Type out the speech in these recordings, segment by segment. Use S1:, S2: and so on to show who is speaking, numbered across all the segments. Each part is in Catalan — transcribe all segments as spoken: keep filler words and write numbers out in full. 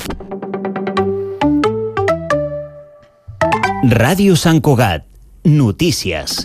S1: Ràdio Sant Cugat. Notícies.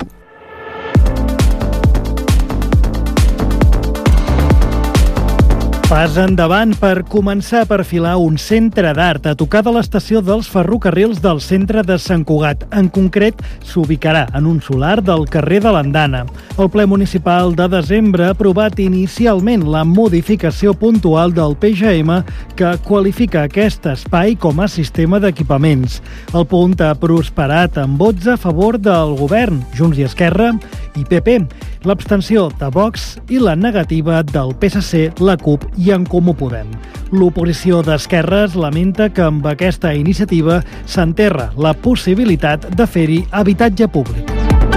S2: Pas endavant per començar a perfilar un centre d'art a tocar de l'estació dels ferrocarrils del centre de Sant Cugat. En concret, s'ubicarà en un solar del carrer de l'Andana. El ple municipal de desembre ha aprovat inicialment la modificació puntual del P G M que qualifica aquest espai com a sistema d'equipaments. El punt ha prosperat amb vots a favor del govern, Junts i Esquerra i P P, l'abstenció de Vox i la negativa del P S C, la CUP i en Comú Podem. L'oposició d'Esquerres lamenta que amb aquesta iniciativa s'enterra la possibilitat de fer-hi habitatge públic.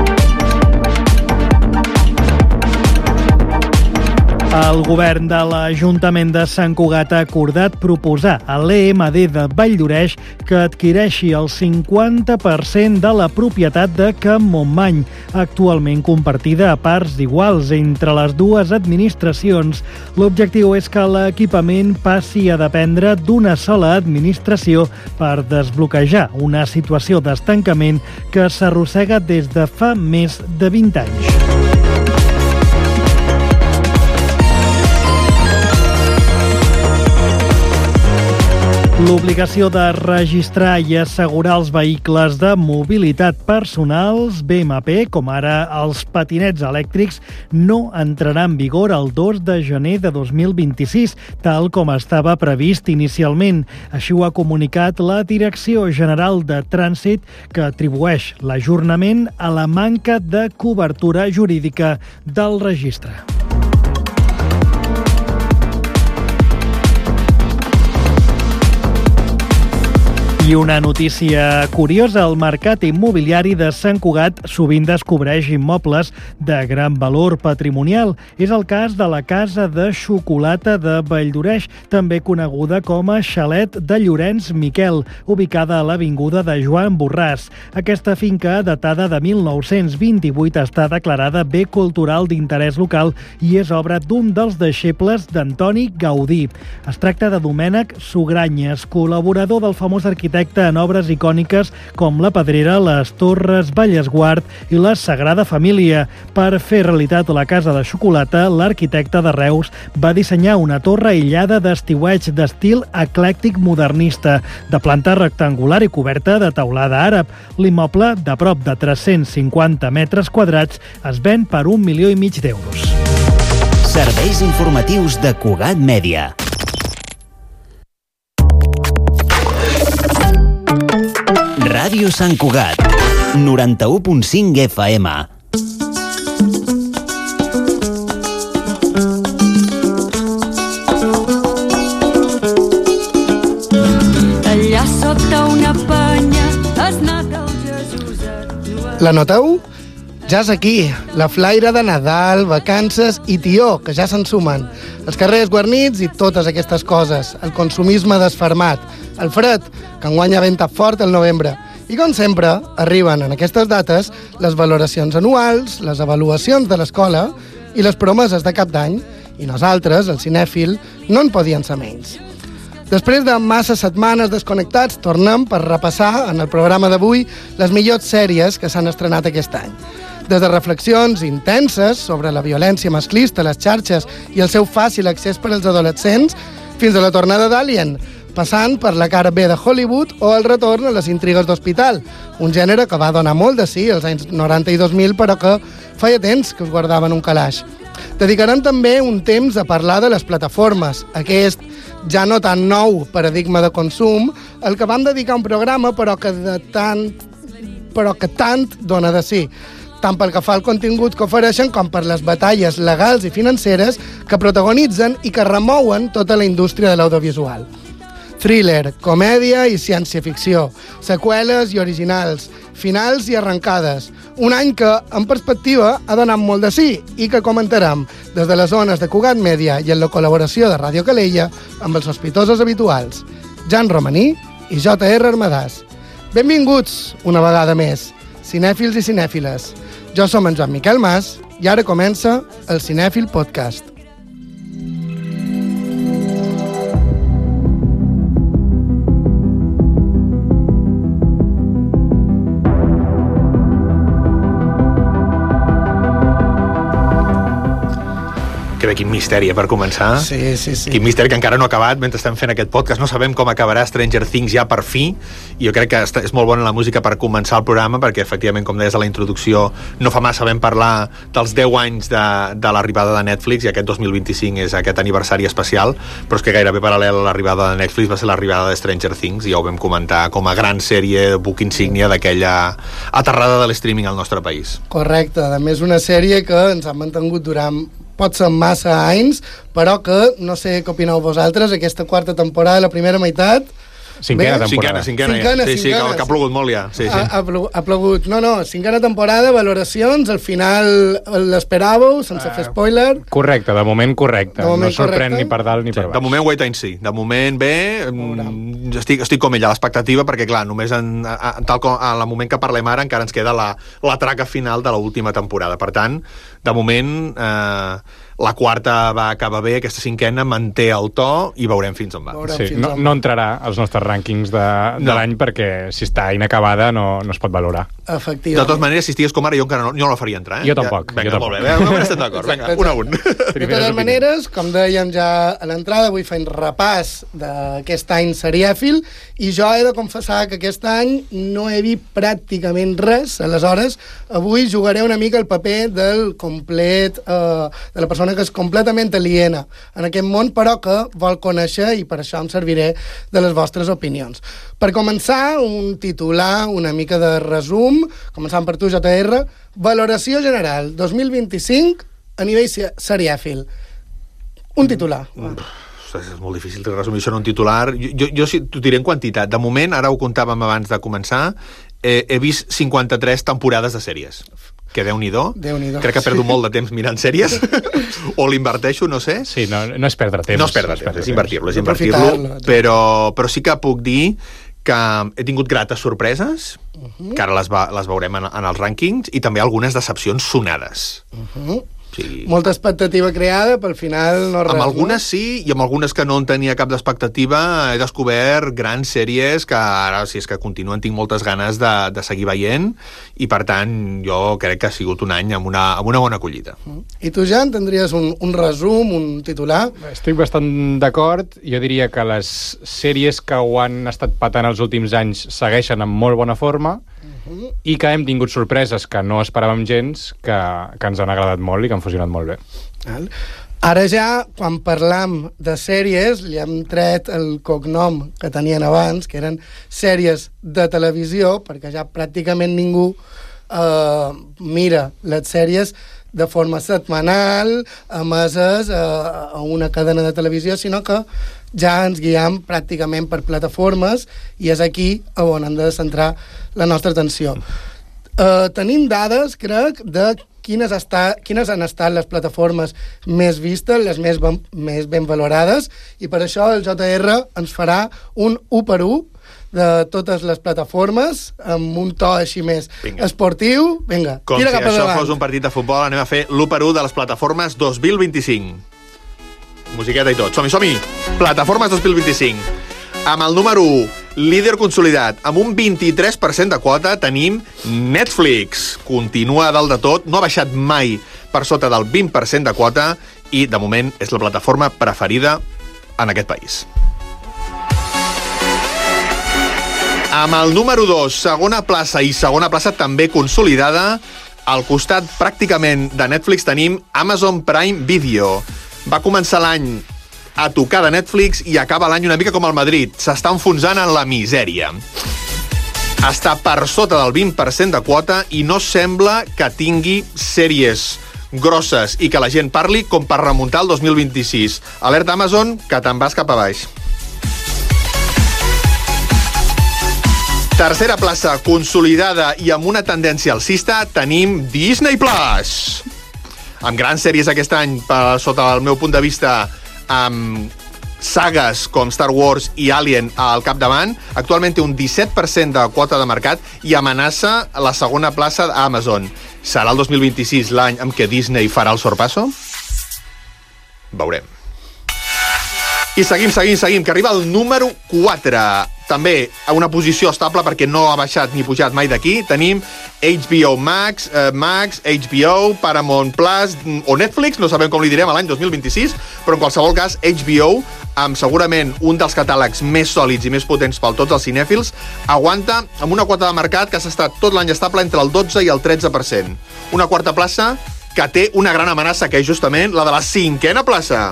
S2: El govern de l'Ajuntament de Sant Cugat ha acordat proposar a l'E M D de Valldoreix que adquireixi el cinquanta per cent de la propietat de Camp Montmany, actualment compartida a parts iguals entre les dues administracions. L'objectiu és que l'equipament passi a dependre d'una sola administració per desbloquejar una situació d'estancament que s'arrossega des de fa més de vint anys. L'obligació de registrar i assegurar els vehicles de mobilitat personals B M P, com ara els patinets elèctrics, no entrarà en vigor el dos de gener de dos mil vint-i-sis, tal com estava previst inicialment. Així ho ha comunicat la Direcció General de Trànsit, que atribueix l'ajornament a la manca de cobertura jurídica del registre. I una notícia curiosa, el mercat immobiliari de Sant Cugat sovint descobreix immobles de gran valor patrimonial. És el cas de la Casa de Xocolata de Valldoreix, també coneguda com a Xalet de Llorenç Miquel, ubicada a l'avinguda de Joan Borràs. Aquesta finca, datada de mil nou-cents vint-i-vuit, està declarada bé cultural d'interès local i és obra d'un dels deixebles d'Antoni Gaudí. Es tracta de Domènec Sugranyes, col·laborador del famós arquitecte en obres icòniques com la Pedrera, les Torres Vallesguard i la Sagrada Família. Per fer realitat la Casa de Xocolata, l'arquitecte de Reus va dissenyar una torre aïllada d'estiueig d'estil eclèctic modernista, de planta rectangular i coberta de teulada àrab. L'immoble, de prop de tres-cents cinquanta metres quadrats, es ven per un milió i mig d'euros.
S1: Serveis informatius de Cugat Mèdia. Ràdio Sant Cugat, noranta-u punt cinc F M.
S3: Allà sota una penya has anat el Jesuset.
S4: La noteu? Ja és aquí, la flaire de Nadal, vacances i tió, que ja se'n sumen. Els carrers guarnits i totes aquestes coses. El consumisme desfermat. El fred, que enguany ha ventat fort el novembre. I com sempre, arriben en aquestes dates les valoracions anuals, les avaluacions de l'escola i les promeses de cap d'any. I nosaltres, el cinèfil, no en podien ser menys. Després de massa setmanes desconnectats, tornem per repassar en el programa d'avui les millors sèries que s'han estrenat aquest any. Des de reflexions intenses sobre la violència masclista a les xarxes i el seu fàcil accés per als adolescents, fins a la tornada d'Alien, passant per la cara B de Hollywood o el retorn a les intrigues d'hospital, un gènere que va donar molt de sí als anys noranta i dos mil, però que feia temps que es guardaven un calaix. Dedicarem també un temps a parlar de les plataformes, aquest ja no tan nou paradigma de consum, al que vam dedicar un programa però que, de tant, però que tant dona de sí, tant pel que fa al contingut que ofereixen com per les batalles legals i financeres que protagonitzen i que remouen tota la indústria de l'audiovisual. Thriller, comèdia i ciència-ficció, seqüeles i originals, finals i arrencades. Un any que, en perspectiva, ha donat molt de sí i que comentarem des de les zones de Cugat Mèdia i en la col·laboració de Ràdio Calella amb els sospitosos habituals, Jan Romaní i J R Armadàs. Benvinguts, una vegada més, cinèfils i cinèfiles. Jo som en Joan Miquel Mas i ara comença el Cinèfil Podcast.
S5: que bé, quin misteri, eh, per començar.
S4: Sí, sí, sí.
S5: Quin misteri que encara no ha acabat mentre estem fent aquest podcast. No sabem com acabarà Stranger Things ja per fi, i jo crec que és molt bona la música per començar el programa, perquè efectivament, com deies a la introducció, no fa massa vam parlar dels deu anys de, de l'arribada de Netflix, i aquest dos mil vint-i-cinc és aquest aniversari especial, però és que gairebé paral·lel a l'arribada de Netflix va ser l'arribada de Stranger Things, i ja ho vam comentar com a gran sèrie, book insígnia d'aquella aterrada de l'streaming al nostre país.
S4: Correcte, a més una sèrie que ens ha mantingut durant pot ser massa anys, però que no sé què opineu vosaltres, aquesta quarta temporada, la primera meitat.
S6: Cinquena
S4: bé,
S6: temporada.
S5: Cinquena, cinquena,
S4: cinquena,
S5: sí, sí,
S4: cinquena,
S5: que, que ha plogut molt ja. Sí, sí.
S4: Ha, ha, plogut, ha plogut. No, no, cinquena temporada, valoracions, al final l'esperàveu, sense uh, fer spoiler.
S6: Correcte, de moment correcte.
S4: De moment
S6: no sorprèn
S4: correcte.
S6: ni per dalt ni
S5: Sí,
S6: per baix.
S5: de moment wait and see. De moment bé, mm, estic, estic com ella a l'expectativa, perquè clar, només en, a, tal com al moment que parlem ara encara ens queda la, la traca final de l'última temporada. Per tant, de moment eh, la quarta va acabar bé, aquesta cinquena manté el to i veurem fins on va.
S4: Veurem
S6: Sí,
S4: fins
S6: no,
S4: on
S6: no
S4: va.
S6: entrarà als nostres rànquings de, de
S5: No.
S6: l'any, perquè si està inacabada no, no es pot valorar.
S4: Efectivament.
S5: De totes maneres, si estigués com ara, jo encara no, jo no la faria entrar. Eh?
S6: Jo tampoc,
S5: Ja, vinga,
S6: jo tampoc.
S5: molt bé, bé, bé, estem d'acord. Vinga, un a un.
S4: De totes maneres, com dèiem ja a l'entrada, avui fem repàs d'aquest any serièfil, i jo he de confessar que aquest any no he vist pràcticament res. Aleshores, avui jugaré una mica el paper del complet, eh, de la persona que és completament aliena en aquest món, però que vol conèixer, i per això em serviré de les vostres opinions. Per començar, un titular, una mica de resum, començant per tu, J R, valoració general dos mil vint-i-cinc a nivell serièfil. Un titular.
S5: Mm. És molt difícil de resumir això en un titular. Jo, jo, jo sí, t'ho diré en quantitat. De moment, ara ho comptàvem abans de començar, eh, he vist cinquanta-tres temporades de sèries. Que Déu-n'hi-do.
S4: Déu-n'hi-do.
S5: Crec que perdo molt de temps mirant sèries. O l'inverteixo, no sé.
S6: Sí, no, no és perdre temps.
S5: No és perdre temps, és invertir-lo, és invertir-lo.
S4: Aprofitar-lo.
S5: Però, però sí que puc dir que he tingut grates sorpreses,
S4: Uh-huh.
S5: que ara les, va, les veurem en, en els rànquings, i també algunes decepcions sonades.
S4: Uh-huh.
S5: Sí.
S4: Molta expectativa creada, però al final no res.
S5: Amb algunes
S4: no?
S5: sí, i amb algunes que no en tenia cap d'expectativa he descobert grans sèries que ara, si és que continuen, tinc moltes ganes de, de seguir veient, i per tant jo crec que ha sigut un any amb una, amb una bona acollida.
S4: I tu, Jan, tindries un, un resum, un titular?
S6: Estic bastant d'acord. Jo diria que les sèries que ho han estat patant els últims anys segueixen amb molt bona forma, uh-huh. i que hem tingut sorpreses que no esperàvem gens, que, que ens han agradat molt i que han funcionat molt bé.
S4: Val. Ara ja, quan parlam de sèries, li hem tret el cognom que tenien abans, que eren sèries de televisió, perquè ja pràcticament ningú eh, mira les sèries de forma setmanal, emeses a, a una cadena de televisió, sinó que ja ens guiem pràcticament per plataformes, i és aquí on hem de centrar la nostra atenció. Uh, tenim dades, crec, de quines, està, quines han estat les plataformes més vistes, les més ben, més ben valorades, i per això el J R ens farà un u per u de totes les plataformes, amb un to així més
S5: Vinga.
S4: esportiu. Vinga,
S5: Com
S4: tira
S5: si
S4: cap
S5: això
S4: endavant.
S5: fos un partit de futbol, anem a fer l'u per u de les plataformes dos mil vint-i-cinc. Musiqueta i tot. Som-hi, som-hi! Plataformes dos mil vint-i-cinc. Amb el número u, líder consolidat, amb un vint-i-tres per cent de quota, tenim Netflix. Continua a dalt de tot, no ha baixat mai per sota del vint per cent de quota, i de moment és la plataforma preferida en aquest país. Amb el número dos, segona plaça i segona plaça també consolidada, al costat pràcticament de Netflix tenim Amazon Prime Video. Va començar l'any a tocar de Netflix i acaba l'any una mica com el Madrid. S'està enfonsant en la misèria. Està per sota del vint per cent de quota i no sembla que tingui sèries grosses i que la gent parli com per remuntar el dos mil vint-i-sis. Alerta Amazon, que te'n vas cap a baix. Tercera plaça, consolidada i amb una tendència alcista, tenim Disney Plus. Amb grans sèries aquest any, per, sota el meu punt de vista, amb sagues com Star Wars i Alien al capdavant. Actualment té un disset per cent de quota de mercat i amenaça la segona plaça d'Amazon. Serà el dos mil vint-i-sis l'any en què Disney farà el sorpasso? Veurem. I seguim, seguim, seguim, que arriba el número quatre. També a una posició estable perquè no ha baixat ni pujat mai d'aquí. Tenim H B O Max, eh, Max, H B O, Paramount Plus o Netflix, no sabem com li direm a l'any dos mil vint-i-sis, però en qualsevol cas H B O, amb segurament un dels catàlegs més sòlids i més potents per tots els cinèfils, aguanta amb una quota de mercat que s'ha estat tot l'any estable entre el dotze i el tretze per cent. Una quarta plaça que té una gran amenaça, que és justament la de la cinquena plaça.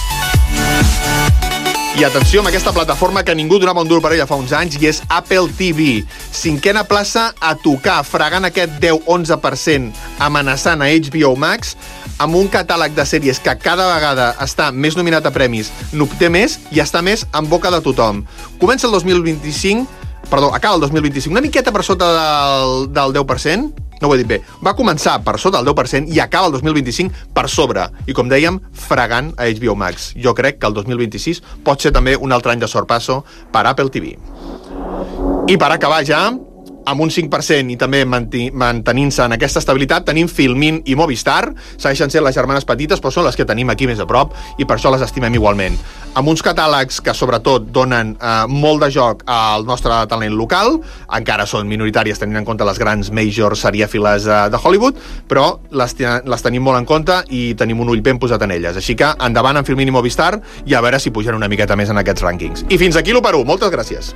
S5: I atenció amb aquesta plataforma que ningú donava un duro per ella fa uns anys, i és Apple T V. Cinquena plaça a tocar, fregant aquest deu a onze per cent, amenaçant a H B O Max, amb un catàleg de sèries que cada vegada està més nominat a premis, n'obté més i està més en boca de tothom. Comença el dos mil vint-i-cinc, perdó, acaba el dos mil vint-i-cinc, una miqueta per sota del, del deu per cent, no ho he dit bé, va començar per sota del deu per cent i acaba el dos mil vint-i-cinc per sobre. I com dèiem, fregant a H B O Max. Jo crec que el dos mil vint-i-sis pot ser també un altre any de sorpasso per Apple T V. I per acabar ja, amb un cinc per cent i també mantenint-se en aquesta estabilitat, tenim Filmin i Movistar. Segueixen sent les germanes petites, però són les que tenim aquí més a prop i per això les estimem igualment. Amb uns catàlegs que sobretot donen eh, molt de joc al nostre talent local, encara són minoritàries tenint en compte les grans majors serièfiles eh, de Hollywood, però les, les tenim molt en compte i tenim un ull ben posat en elles. Així que endavant amb Filmin i Movistar i a veure si pugen una miqueta més en aquests rànquings. I fins aquí l'u per u. Moltes gràcies.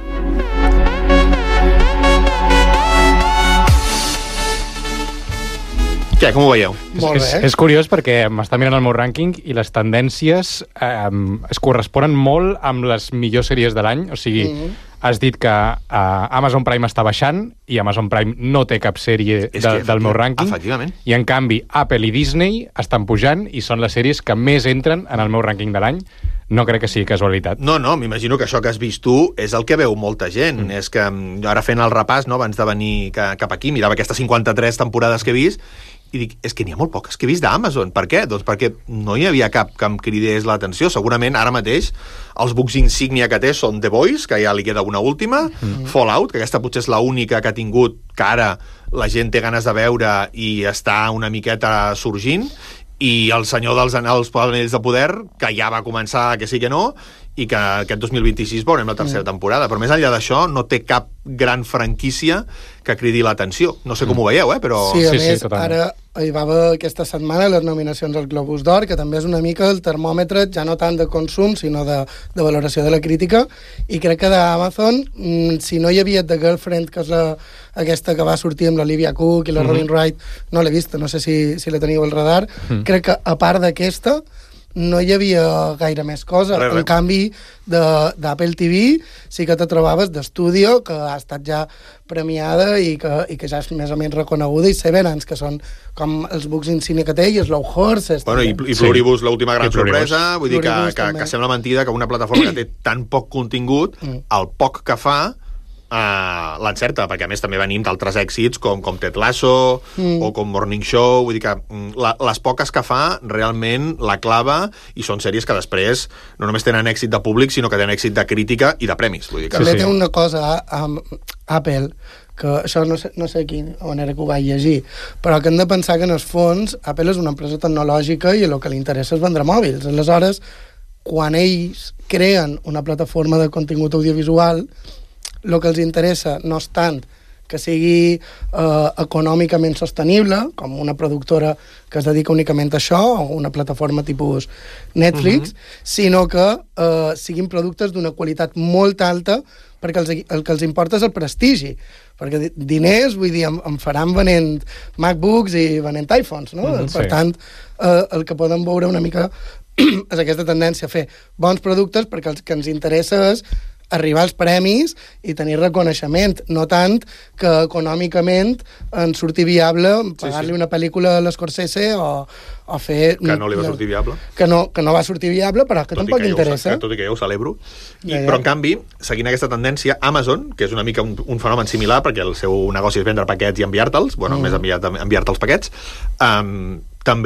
S5: Què, com ho veieu?
S4: Molt bé.
S6: És, és curiós perquè m'està mirant el meu rànquing i les tendències eh, es corresponen molt amb les millors sèries de l'any. O sigui, mm-hmm. has dit que eh, Amazon Prime està baixant i Amazon Prime no té cap sèrie de, del meu rànquing.
S5: Efectivament.
S6: I, en canvi, Apple i Disney estan pujant i són les sèries que més entren en el meu rànquing de l'any. No crec que sigui casualitat.
S5: No, no, m'imagino que això que has vist tu és el que veu molta gent. Mm. És que jo ara fent el repàs, no, abans de venir cap aquí, mirava aquestes cinquanta-tres temporades que he vist i dic, és que n'hi ha molt poques que he vist d'Amazon. Per què? Doncs perquè no hi havia cap que em cridés l'atenció. Segurament ara mateix els books insígnia que té són The Boys, que ja li queda una última, mm. Fallout, que aquesta potser és l'única que ha tingut, que ara la gent té ganes de veure i està una miqueta sorgint, i El senyor dels anells, Anells de poder, que ja va començar que sí que no, i que aquest dos mil vint-i-sis veurem la tercera mm. temporada. Però més enllà d'això, no té cap gran franquícia que cridi l'atenció. No sé com ho veieu, eh? Però...
S4: Sí, a
S6: sí,
S4: més,
S6: sí,
S4: ara hi va haver aquesta setmana les nominacions al Globus d'Or, que també és una mica el termòmetre, ja no tant de consum, sinó de, de valoració de la crítica, i crec que d'Amazon, si no hi havia The Girlfriend, que és la, aquesta que va sortir amb l'Olivia Cook i la mm-hmm. Robin Wright, no l'he vista, no sé si, si la teniu al radar, mm. crec que a part d'aquesta no hi havia gaire més cosa. Res, res. En canvi, d'Apple T V sí que te trobaves d'Estudio, que ha estat ja premiada i que, i que ja és més o menys reconeguda, i Severance, que són com els books insignia que té, i Slow Horses.
S5: Bueno, i, i Pluribus, sí. L'última gran sorpresa, vull dir que, que, que sembla mentida que una plataforma que té tan poc contingut, mm. el poc que fa, Uh, l'encerta, perquè a més també venim d'altres èxits com, com Ted Lasso mm. o com Morning Show, vull dir que la, les poques que fa realment la clava, i són sèries que després no només tenen èxit de públic, sinó que tenen èxit de crítica i de premis, vull dir que...
S4: També
S5: sí,
S4: té
S5: sí.
S4: una cosa amb Apple, que això no sé, no sé quin manera que ho vaig llegir, però que hem de pensar que en el fons Apple és una empresa tecnològica i el que li interessa és vendre mòbils. Aleshores, quan ells creen una plataforma de contingut audiovisual, el que els interessa no és tant que sigui eh, econòmicament sostenible, com una productora que es dedica únicament a això, o una plataforma tipus Netflix, uh-huh. sinó que eh, siguin productes d'una qualitat molt alta, perquè els, el que els importa és el prestigi. Perquè diners, vull dir, em, em faran venent MacBooks i venent iPhones, no? Uh-huh, per sí. tant, eh, el que podem veure una mica és aquesta tendència a fer bons productes, perquè el que ens interessa és arribar als premis i tenir reconeixement, no tant que econòmicament ens surti viable pagar-li sí, sí. una pel·lícula a l'Scorsese o, o fer...
S5: Que no li va sortir viable.
S4: Que no, que no va sortir viable, però que tot tampoc que interessa.
S5: Ho, tot i que jo ho celebro. I, ja, ja. Però, en canvi, seguint aquesta tendència, Amazon, que és una mica un, un fenomen similar, perquè el seu negoci és vendre paquets i enviar-te'ls, bueno, mm. més enviar, enviar-te els paquets, um, també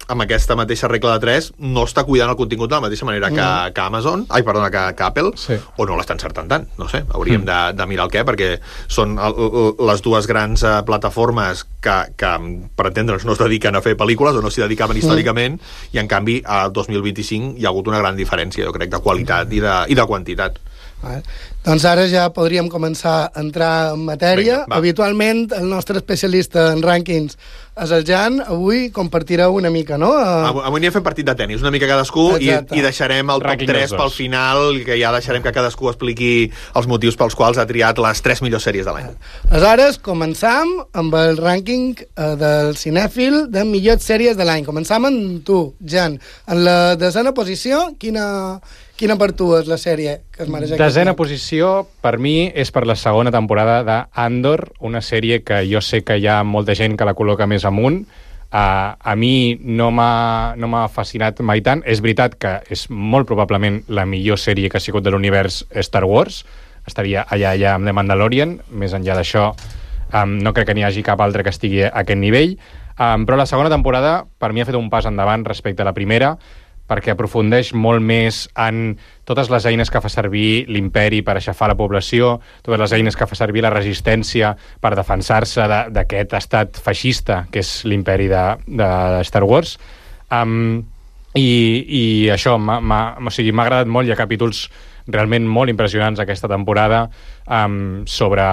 S5: amb aquesta mateixa regla de tres, no està cuidant el contingut de la mateixa manera que, mm. que Amazon, ai, perdona, que, que Apple,
S6: sí.
S5: o no l'està encertant tant, no sé, hauríem mm. de, de mirar el què, perquè són el, el, les dues grans uh, plataformes que, que, per entendre'ns, no es dediquen a fer pel·lícules o no s'hi dedicaven històricament, mm. i en canvi, al dos mil vint-i-cinc hi ha hagut una gran diferència, jo crec, de qualitat i de, i de quantitat.
S4: Vale. Doncs ara ja podríem començar a entrar en matèria.
S5: Vinga,
S4: habitualment el nostre especialista en rànquings és el Jan. Avui compartireu una mica, no? Uh...
S5: Avui, avui n'hi ha fet partit de tenis, una mica cadascú, i, i deixarem el top tres pel final, que ja deixarem que cadascú expliqui els motius pels quals ha triat les tres millors sèries de l'any.
S4: Aleshores, començam amb el rànquing uh, del cinèfil de millors sèries de l'any. Començam amb tu, Jan. En la desena posició, quina... Quina per tu és la sèrie que es mereix?
S6: Desena posició, per mi, és per la segona temporada d'Andor, una sèrie que jo sé que hi ha molta gent que la col·loca més amunt. Uh, a mi no m'ha no m'ha fascinat mai tant. És veritat que és molt probablement la millor sèrie que ha sigut de l'univers Star Wars. Estaria allà, allà amb The Mandalorian. Més enllà d'això, um, no crec que n'hi hagi cap altre que estigui a aquest nivell. Um, però la segona temporada, per mi, ha fet un pas endavant respecte a la primera, perquè aprofundeix molt més en totes les eines que fa servir l'imperi per aixafar la població, totes les eines que fa servir la resistència per defensar-se d'aquest estat feixista que és l'imperi de, de Star Wars. Um, i, i això m'ha o sigui, m'ha agradat molt. Hi ha capítols realment molt impressionants aquesta temporada um, sobre...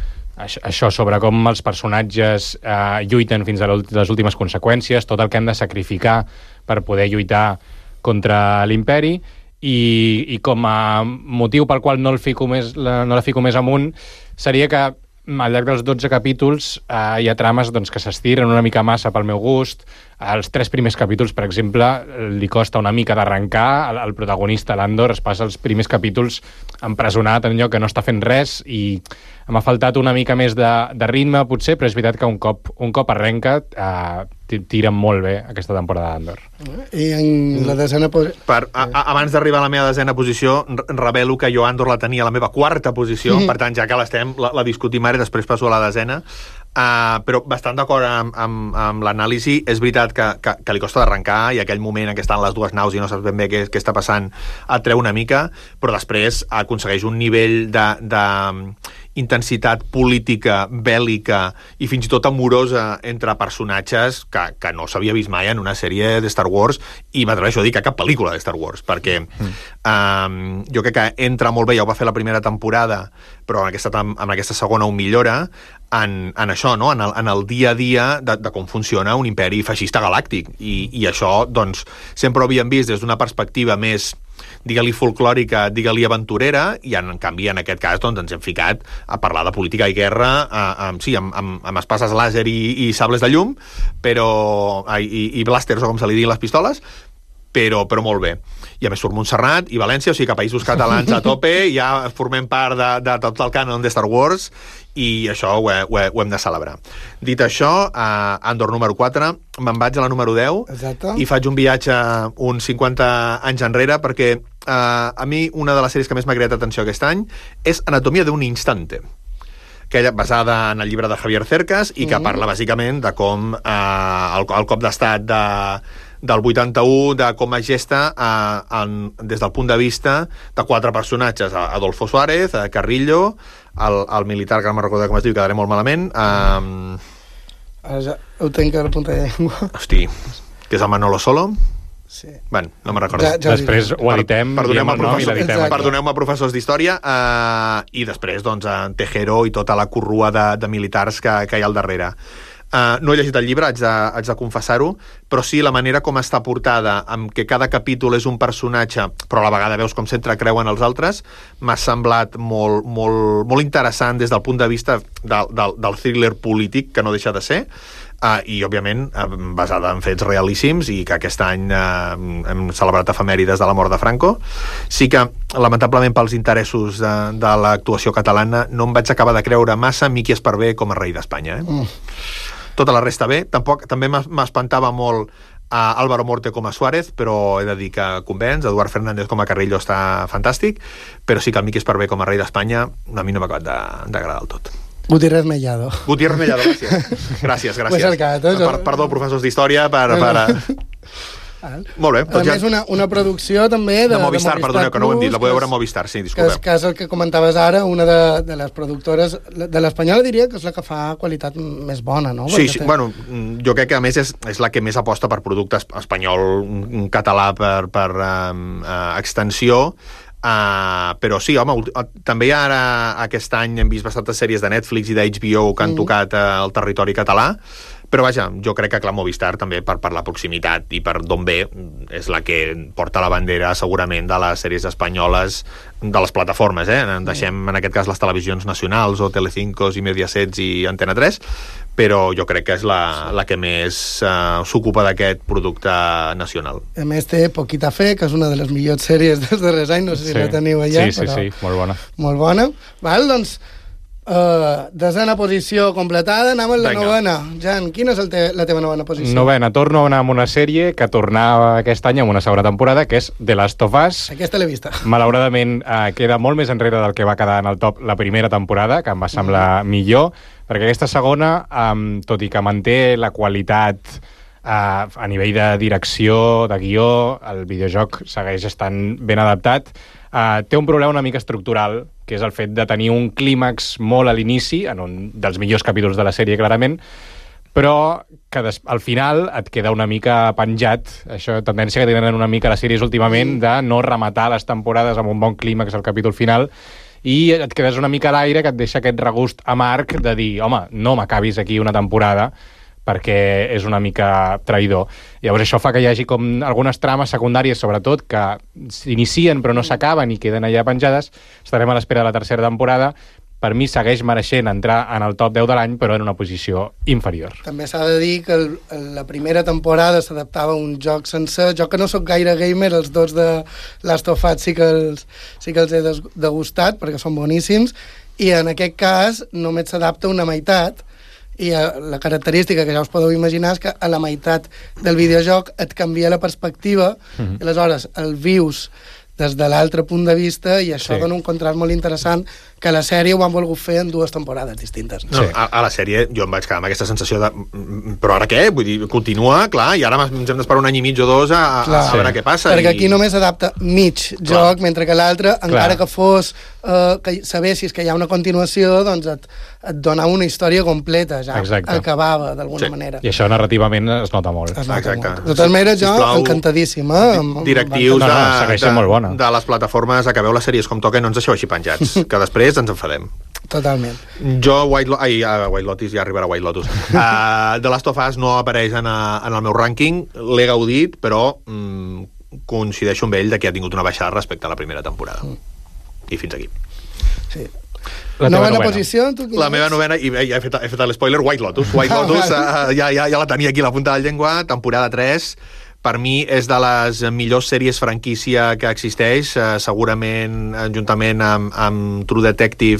S6: això, sobre com els personatges eh, lluiten fins a les últimes conseqüències, tot el que han de sacrificar per poder lluitar contra l'imperi, i, i com a motiu pel qual no, el fico més, la, no la fico més amunt seria que al llarg dels dotze capítols eh, hi ha trames doncs, que s'estiren una mica massa pel meu gust. Els tres primers capítols, per exemple, li costa una mica d'arrencar. El, el protagonista, l'Andor, es passa els primers capítols empresonat en lloc que no està fent res, i m'ha faltat una mica més de, de ritme, potser, però és veritat que un cop, un cop arrenca eh, tira molt bé aquesta temporada d'Andor.
S4: I en la desena posició...
S5: Per, a, a, abans d'arribar a la meva desena posició, revelo que jo Andor la tenia a la meva quarta posició, mm. per tant, ja que l'estem, la, la discutim ara i després passo a la desena. Uh, però bastant d'acord amb, amb, amb l'anàlisi. És veritat que, que, que li costa d'arrencar, i aquell moment en què estan les dues naus i no saps ben bé què, què està passant et treu una mica, però després aconsegueix un nivell de, de intensitat política, bèl·lica i fins i tot amorosa entre personatges que, que no s'havia vist mai en una sèrie de Star Wars, i m'atreveixo a dir que cap pel·lícula de Star Wars, perquè mm. um, jo crec que entra molt bé, ja ho va fer la primera temporada, però en aquesta, en aquesta segona ho millora en, en això, no? en, el, en el dia a dia de, de com funciona un imperi feixista galàctic, i, i això doncs sempre ho havíem vist des d'una perspectiva més, digue-li folclòrica, digue-li aventurera, i en, en canvi en aquest cas doncs, ens hem ficat a parlar de política i guerra, a, a, sí, amb, amb, amb espases làser i, i sables de llum, però i, i blasters, o com se li diuen les pistoles, però, però molt bé. I a més surt Montserrat i València, o sigui que països catalans a tope, ja formem part de, de tot el cànon de Star Wars, i això ho, he, ho, he, ho hem de celebrar. Dit això, a Andor número quatre, me'n vaig a la número deu. Exacte. I faig un viatge uns cinquanta anys enrere, perquè eh, a mi una de les sèries que més m'ha creat atenció aquest any és Anatomia d'un instante, que basada en el llibre de Javier Cercas, i que mm. parla bàsicament de com eh, el, el cop d'estat de del vuitanta-u, de com es gesta eh, en, des del punt de vista de quatre personatges, Adolfo Suárez, Carrillo, el, el militar, que no me'n recordo com es diu, quedaré molt malament. Eh...
S4: Ara ja ho tenc a la punta de llengua.
S5: Hosti, que és el Manolo Solo?
S4: Sí.
S5: Bueno, no me'n recordo.
S6: Ja, ja després ho editem,
S5: perdoneu-me,
S6: professor,
S5: professor, perdoneu-me professors d'història, eh, i després doncs, en Tejero i tota la corrua de, de militars que, que hi ha al darrere. Uh, no he llegit el llibre, haig de, haig de confessar-ho, però sí la manera com està portada, amb que cada capítol és un personatge, però a la vegada veus com s'entrecreuen els altres, m'ha semblat molt, molt, molt interessant des del punt de vista del, del, del thriller polític, que no deixa de ser, uh, i òbviament uh, basada en fets realíssims, i que aquest any uh, hem celebrat efemèrides de la mort de Franco. Sí que lamentablement pels interessos de, de l'actuació catalana no em vaig acabar de creure massa Miqui Esparvé com a rei d'Espanya, eh? Mm. Tota la resta bé. Tampoc, també m'espantava molt a Álvaro Morte com a Suárez, però he de dir que convenç. Eduard Fernández com a Carrillo està fantàstic, però sí que el Miqui Esparvé com a rei d'Espanya a mi no m'ha acabat d'agradar del tot.
S4: Gutiérrez Mellado.
S5: Gutiérrez Mellado, gràcies. Gràcies, gràcies.
S4: Cercat, eh?
S5: Per, perdó, professors d'història, per... per... Molt bé.
S4: A
S5: Doncs
S4: més,
S5: ja...
S4: una, una producció també de,
S5: De Movistar,
S4: de Movistar
S5: perdoneu, que no ho hem dit, la podeu veure a
S4: que és-
S5: Movistar, sí,
S4: Que és,
S5: disculpeu.
S4: que és el que comentaves ara, una de, de les productores de l'espanyola, diria que és la que fa qualitat més bona, no?
S5: Sí,
S4: Perquè
S5: sí,
S4: té-
S5: bueno, jo crec que a més és, és la que més aposta per producte es- espanyol, un, un català per, per um, uh, extensió, uh, però sí, home, ulti- uh, també ara aquest any hem vist bastantes sèries de Netflix i d'H B O que han
S4: Mm.
S5: tocat uh, el territori català, però vaja, jo crec que clar, Movistar també per, per la proximitat i per d'on ve és la que porta la bandera segurament de les sèries espanyoles de les plataformes, eh? Deixem en aquest cas les televisions nacionals o Telecincos i Mediasets i Antena tres, però jo crec que és la, la que més uh, s'ocupa d'aquest producte nacional.
S4: A més té Poquita Fe, que és una de les millors sèries dels darrers anys, no sé si
S6: Sí.
S4: la teniu allà,
S6: Sí, sí,
S4: però
S6: sí, molt bona.
S4: molt bona. Val, doncs, uh, desena posició completada, anem a la
S5: Vinga.
S4: novena. Jan, quina és el te la teva novena posició?
S6: Novena, torno a anar amb una sèrie que tornava aquest any amb una segona temporada, que és The Last of Us.
S4: Aquesta l'he vista.
S6: Malauradament eh, queda molt més enrere del que va quedar en el top la primera temporada, que em va semblar mm. millor, perquè aquesta segona, eh, tot i que manté la qualitat eh, a nivell de direcció, de guió, el videojoc segueix estant ben adaptat, eh, té un problema una mica estructural, que és el fet de tenir un clímax molt a l'inici, en un dels millors capítols de la sèrie, clarament, però que des, al final et queda una mica penjat, això, tendència que tenen una mica les sèries últimament, de no rematar les temporades amb un bon clímax al capítol final, i et quedes una mica a l'aire que et deixa aquest regust amarg de dir, home, no m'acabis aquí una temporada, perquè és una mica traïdor. Llavors això fa que hi hagi com algunes trames secundàries, sobretot, que s'inicien però no s'acaben i queden allà penjades. Estarem a l'espera de la tercera temporada. Per mi segueix mereixent entrar en el top deu de l'any, però en una posició inferior.
S4: També s'ha de dir que el, la primera temporada s'adaptava a un joc sencer. Jo que no sóc gaire gamer, els dos de Last of Us sí que els, sí que els he des- degustat, perquè són boníssims, i en aquest cas només s'adapta una meitat, i eh, la característica que ja us podeu imaginar és que a la meitat del videojoc et canvia la perspectiva,
S6: Mhm.
S4: i aleshores el vius des de l'altre punt de vista, i això
S6: Sí.
S4: dona un contrast molt interessant, que la sèrie ho han volgut fer en dues temporades distintes.
S5: No,
S6: Sí.
S5: a, a la sèrie jo em vaig quedar amb aquesta sensació de "Mm, però ara què? Vull dir, continua, clar, i ara ens hem d'esperar un any i mig o dos a, a,
S4: Clar.
S5: a veure
S6: Sí.
S5: què passa.
S4: Perquè
S5: i...
S4: aquí només s'adapta mig
S5: Clar.
S4: joc, mentre que l'altre, encara que fos eh, que sabessis que hi ha una continuació, doncs et, et donava una història completa, ja
S6: Exacte.
S4: acabava d'alguna
S5: Sí.
S4: manera.
S6: I això narrativament es nota molt.
S4: Es nota
S5: Exacte.
S4: molt. De totes maneres, jo
S5: Sisplau,
S4: encantadíssim. Eh? Em- em
S5: Directius
S4: va
S6: No,
S5: de,
S6: no, segueix
S5: de,
S6: sent molt bona.
S5: de les plataformes, acabeu les sèries com toca i no ens deixeu així penjats, que després ens enfadem.
S4: encantar. Totalment.
S5: Jo, White, Lo ai, uh, White Lotus, ja arribarà White Lotus. Uh, The Last of Us no apareix en, uh, en el meu rànquing, l'he gaudit, però mm, coincideixo amb ell de que ha tingut una baixada respecte a la primera temporada. Mm. I fins aquí.
S4: Sí.
S6: La teva
S4: Novena
S6: novena.
S4: posició? Tu,
S5: La meva novena, i bé, ja he fet, he fet l'espoiler, White Lotus. White Lotus, uh, ja, ja, ja la tenia aquí a la punta de la llengua, temporada tres. Per mi és de les millors sèries franquícia que existeix, uh, segurament uh, juntament amb, amb True Detective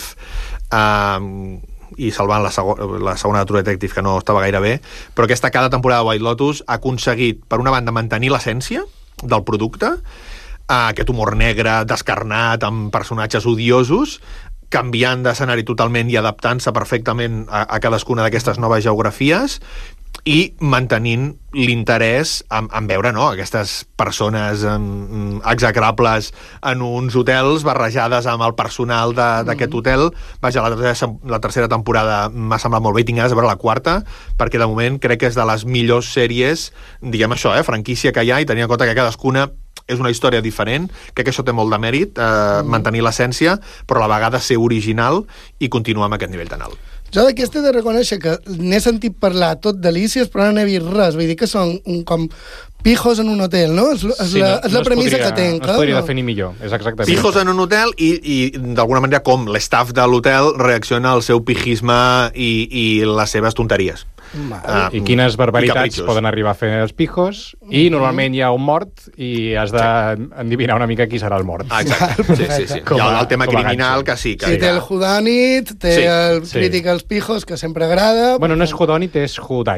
S5: uh, i salvant la, sego la segona de True Detective, que no estava gaire bé, però aquesta cada temporada de White Lotus ha aconseguit, per una banda, mantenir l'essència del producte, uh, aquest humor negre, descarnat, amb personatges odiosos, canviant d'escenari totalment i adaptant-se perfectament a, a cadascuna d'aquestes noves geografies, i mantenint l'interès en, en veure no, aquestes persones um, execrables en uns hotels barrejades amb el personal d'aquest hotel. Vaja, la tercera, la tercera temporada m'ha semblat molt bé i tinc ganes de veure la quarta, perquè de moment crec que és de les millors sèries, diguem això, eh, franquícia que hi ha, i tenint en compte que cadascuna és una història diferent, crec que això té molt de mèrit, eh, mm. mantenir l'essència, però a la vegada ser original i continuar amb aquest nivell tan alt.
S4: Jo d'aquesta he de reconèixer que n'he sentit parlar tot delícies, però no n'he vist res. Vull dir que són un, com pijos en un hotel, no? És, és,
S6: Sí,
S4: la,
S6: no,
S4: és la
S6: no es
S4: premissa
S6: podria,
S4: que tenc.
S6: No es podria
S4: no?
S6: definir millor, és exactament.
S5: Pijos en un hotel i, i d'alguna manera com l'staff de l'hotel reacciona al seu pijisme i, i les seves tonteries.
S4: Vale.
S6: I quines
S5: I
S6: barbaritats
S5: capritxos.
S6: poden arribar a fer els pijos, i normalment hi ha un mort i has d'endevinar una mica qui serà el mort.
S5: Ah, exacte. Sí, sí, sí.
S6: Com
S5: Hi ha
S6: a-
S5: el tema
S6: com a
S5: criminal
S6: ganxo.
S5: que sí. Que
S4: Sí, té el Whodunit, té
S5: Sí,
S4: el
S6: sí.
S4: crític als pijos, que sempre agrada.
S6: Bueno, no és Whodunit, és Whodite.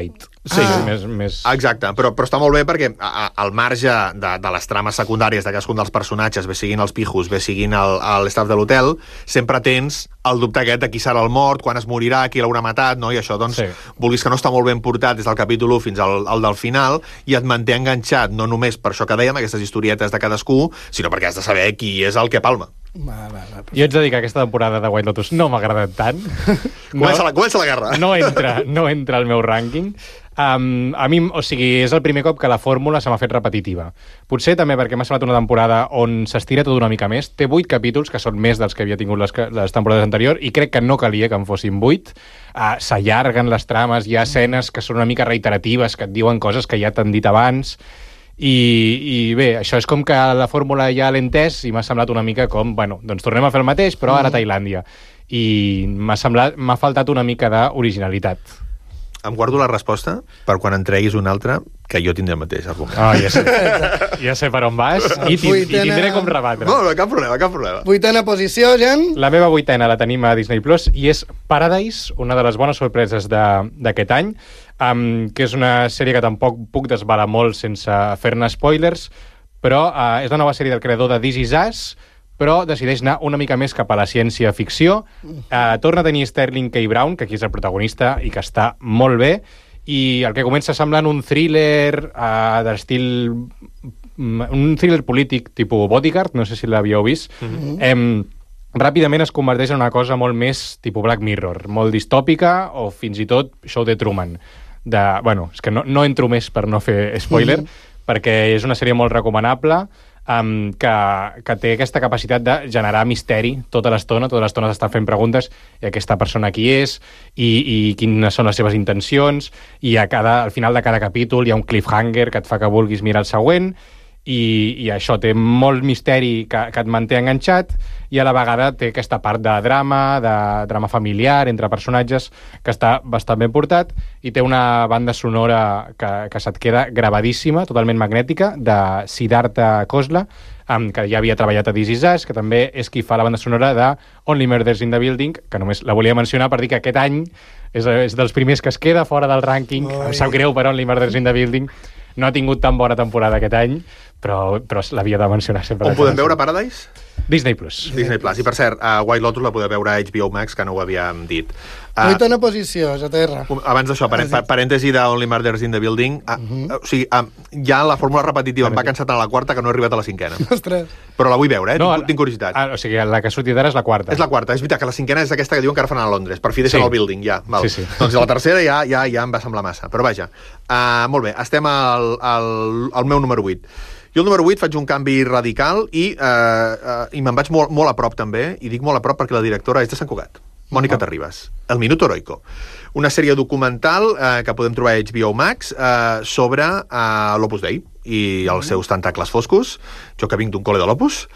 S5: Sí,
S6: ah. més, més...
S5: Exacte, però, però està molt bé perquè a, a, al marge de, de les trames secundàries de cadascun dels personatges, bé siguin els pijos, bé siguin l'estaf de l'hotel, sempre tens el dubte aquest de qui serà el mort, quan es morirà, qui l'haurà matat, no? I això, doncs, sí. vulguis que no està molt ben portat des del capítol u fins al, al del final, i et manté enganxat, no només per això que dèiem, aquestes historietes de cadascú, sinó perquè has de saber qui és el que palma.
S6: Va, va, va, jo haig de dir que aquesta temporada de White Lotus no m'ha agradat tant.
S5: No, comença, la, comença la guerra.
S6: No entra, no entra al meu rànquing. Um, a mi, o sigui, és el primer cop que la fórmula se m'ha fet repetitiva. Potser també perquè m'ha semblat una temporada on s'estira tot una mica més. Té vuit capítols, que són més dels que havia tingut les, les temporades anteriors, i crec que no calia que en fossin vuit. Uh, S'allarguen les trames, hi ha escenes que són una mica reiteratives, que et diuen coses que ja t'han dit abans. I, i bé, això és com que la fórmula ja l'he entès i m'ha semblat una mica com, bueno, doncs tornem a fer el mateix, però ara a Tailàndia. I m'ha semblat, m'ha faltat una mica d'originalitat.
S5: Em guardo la resposta per quan en treguis una altra, que jo tindré el mateix argument.
S6: Oh, ja, sé, ja sé per on vas i, tind, i tindré com rebatre.
S5: No, no, cap problema, cap problema.
S4: Vuitena posició, Jan?
S6: La meva vuitena la tenim a Disney Plus i és Paradise, una de les bones sorpreses d'aquest any, um, que és una sèrie que tampoc puc desvelar molt sense fer-ne spoilers, però uh, és la nova sèrie del creador de This Is Us, però decideix anar una mica més cap a la ciència-ficció. Uh, torna a tenir Sterling K. Brown, que aquí és el protagonista i que està molt bé, i el que comença semblant un thriller uh, d'estil... un thriller polític tipus Bodyguard, no sé si l'havíeu vist, mm-hmm. em, ràpidament es converteix en una cosa molt més tipus Black Mirror, molt distòpica o fins i tot Show de Truman. De, bueno, és que no, no entro més per no fer spoiler, mm-hmm. perquè és una sèrie molt recomanable, Um, que, que té aquesta capacitat de generar misteri tota l'estona, tota l'estona s'estan fent preguntes i aquesta persona qui és i, i quines són les seves intencions, i a cada, al final de cada capítol hi ha un cliffhanger que et fa que vulguis mirar el següent, i, i això té molt misteri que, que et manté enganxat, i a la vegada té aquesta part de drama, de drama familiar entre personatges, que està bastant ben portat, i té una banda sonora que, que se't queda gravadíssima, totalment magnètica, de Siddhartha Khosla, um, que ja havia treballat a This Is Us, que també és qui fa la banda sonora de Only Murders in the Building, que només la volia mencionar per dir que aquest any és, és dels primers que es queda fora del rànquing. Oi. Em sap greu per Only Murders in the Building, no ha tingut tan bona temporada aquest any, però, però l'havia de mencionar sempre.
S5: On podem veure Paradise?
S6: Disney Plus.
S5: Disney Plus. I per cert, uh, White Lotus la podeu veure a H B O Max, que no ho havíem dit.
S4: Uh, Vuitena posició, J T R.
S5: Abans d'això, parè parèntesi de Only Murders in the Building. Uh, uh -huh. O sigui, uh, ja la fórmula repetitiva em va cansar tant a la quarta que no he arribat a la cinquena.
S4: Ostres.
S5: Però la vull veure, eh?
S6: No,
S5: tinc, tinc curiositat.
S6: Ah, o sigui, la que ha sortit ara és la quarta.
S5: És la quarta. És veritat que la cinquena és aquesta que diuen que ara fan a Londres. Per fi deixen sí. el building, ja. Val.
S6: Sí, sí.
S5: Doncs la tercera ja, ja, ja em va semblar massa. Però vaja, uh, molt bé, estem al, al, al meu número vuit. Jo el número vuit faig un canvi radical i, uh, uh, i me'n vaig molt, molt a prop també, i dic molt a prop perquè la directora és de Sant Cugat, Mònica oh. Terribas, El Minuto Heroico. Una sèrie documental uh, que podem trobar a H B O Max uh, sobre uh, l'Opus Dei i els seus tentacles foscos. Jo que vinc d'un col·le de l'Opus,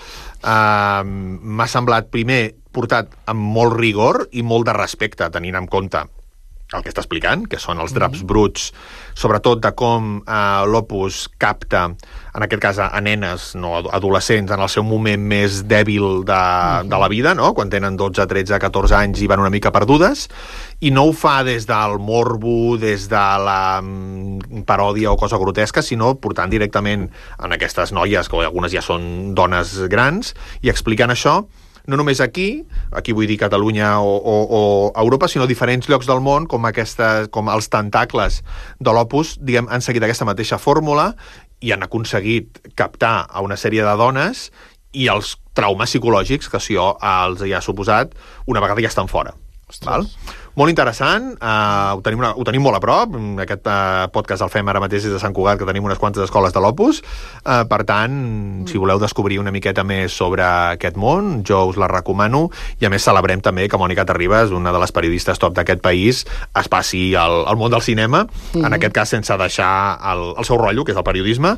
S5: uh, m'ha semblat primer portat amb molt rigor i molt de respecte, tenint en compte el que està explicant, que són els draps bruts, sobretot de com eh, l'Opus capta, en aquest cas a nenes, no adolescents, en el seu moment més dèbil de, de la vida, no? Quan tenen dotze, tretze, catorze anys i van una mica perdudes, i no ho fa des del morbo, des de la mm, paròdia o cosa grotesca, sinó portant directament en aquestes noies, que algunes ja són dones grans, i explicant això, no només aquí, aquí vull dir Catalunya o, o, o Europa, sinó diferents llocs del món, com, aquesta, com els tentacles de l'Opus, diguem, han seguit aquesta mateixa fórmula i han aconseguit captar a una sèrie de dones i els traumes psicològics que això els hi ha suposat una vegada ja estan fora. Val? Molt interessant, uh, ho, tenim una, ho tenim molt a prop, aquest uh, podcast el fem ara mateix des de Sant Cugat, que tenim unes quantes escoles de l'Opus, uh, per tant, si voleu descobrir una miqueta més sobre aquest món, jo us la recomano, i a més celebrem també que Mònica Terribas, una de les periodistes top d'aquest país, es passi al, al món del cinema, uh-huh. en aquest cas sense deixar el, el seu rotllo, que és el periodisme,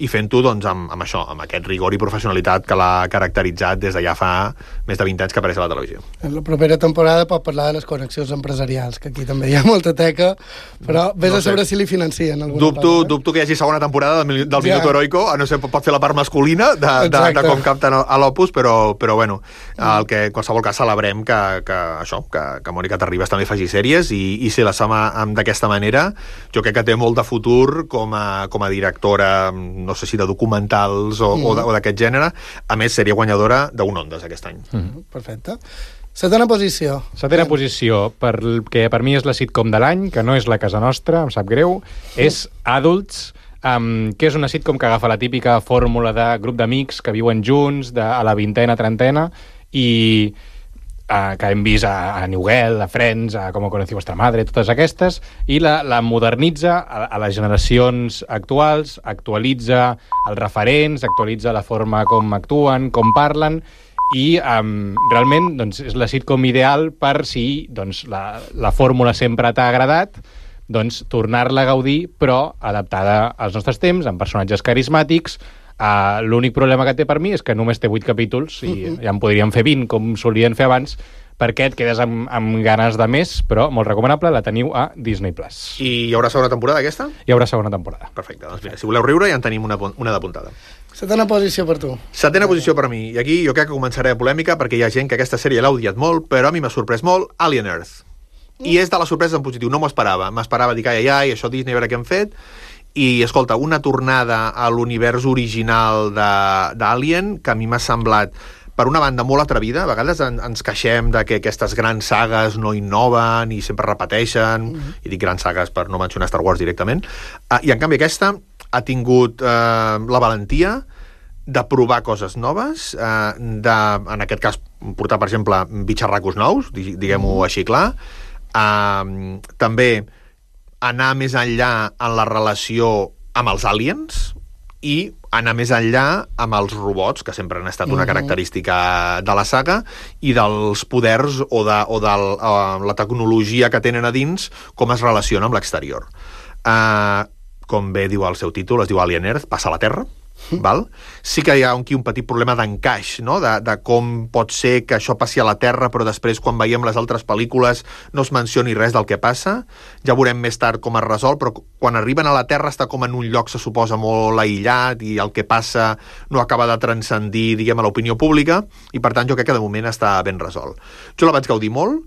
S5: i fent-ho doncs, amb, amb això, amb aquest rigor i professionalitat que l'ha caracteritzat des de ja fa més de vint anys que apareix a la televisió.
S4: En la propera temporada pot parlar de les connexions empresarials, que aquí també hi ha molta teca, però vés no sé. a saber si li financien alguna
S5: dubto,
S4: cosa. Eh?
S5: Dubto que hi hagi segona temporada del, del
S4: ja.
S5: Minuto Heroico, a no ser, pot fer la part masculina de, de, de com capten a l'Opus, però, però bueno, el que en qualsevol cas celebrem que, que això, que, que Mònica Terribas també faci sèries i, i si la sama d'aquesta manera, jo crec que té molt de futur com a, com a directora, no sé si de documentals o, mm. o d'aquest gènere. A més, sèrie guanyadora d'un Ondas aquest any.
S4: Mm. Perfecte. Setena posició.
S6: Setena posició, perquè per mi és la sitcom de l'any, que no és La Casa Nostra, em sap greu, és Adults, um, que és una sitcom que agafa la típica fórmula de grup d'amics que viuen junts de, a la vintena, trentena, i uh, que hem vist a, a New Girl, a Friends, a Com conocí vostra madre, totes aquestes, i la, la modernitza a, a les generacions actuals, actualitza els referents, actualitza la forma com actuen, com parlen, i um, realment doncs, és la sitcom ideal per si doncs, la, la fórmula sempre t'ha agradat, doncs tornar-la a gaudir, però adaptada als nostres temps, amb personatges carismàtics. Uh, l'únic problema que té per mi és que només té vuit capítols i uh-huh. ja en podríem fer vint, com solien fer abans, perquè et quedes amb, amb ganes de més, però molt recomanable, la teniu a Disney Plus.
S5: I hi haurà segona temporada aquesta?
S6: Hi haurà segona temporada.
S5: Perfecte, doncs mira, si voleu riure ja en tenim una, una d'apuntada.
S4: Setena posició per tu.
S5: Setena posició per mi, i aquí jo crec que començaré a polèmica perquè hi ha gent que aquesta sèrie l'ha odiat molt, però a mi m'ha sorprès molt, Alien Earth. Mm. I és de la sorpresa en positiu, no m'ho esperava. M'esperava dir, ai, ai, això Disney, a veure què hem fet. I, escolta, una tornada a l'univers original d'Alien, que a mi m'ha semblat, per una banda, molt atrevida. A vegades en, ens queixem de que aquestes grans sagues no innoven i sempre repeteixen, mm. i dic grans sagues per no mencionar Star Wars directament. Uh, I, en canvi, aquesta ha tingut eh, la valentia de provar coses noves, eh, de, en aquest cas, portar, per exemple, bitxarracos nous, diguem-ho així clar, eh, també anar més enllà en la relació amb els aliens i anar més enllà amb els robots, que sempre han estat una característica de la saga, i dels poders o de, o de uh, la tecnologia que tenen a dins, com es relaciona amb l'exterior. Uh, com bé diu el seu títol, es diu Alien Earth, passa a la Terra, val? Sí que hi ha aquí un petit problema d'encaix, no? de, de com pot ser que això passi a la Terra, però després, quan veiem les altres pel·lícules, no es mencioni res del que passa. Ja veurem més tard com es resol, però quan arriben a la Terra està com en un lloc, se suposa, molt aïllat, i el que passa no acaba de transcendir, diguem, a l'opinió pública, i per tant jo crec que de moment està ben resolt. Jo la vaig gaudir molt,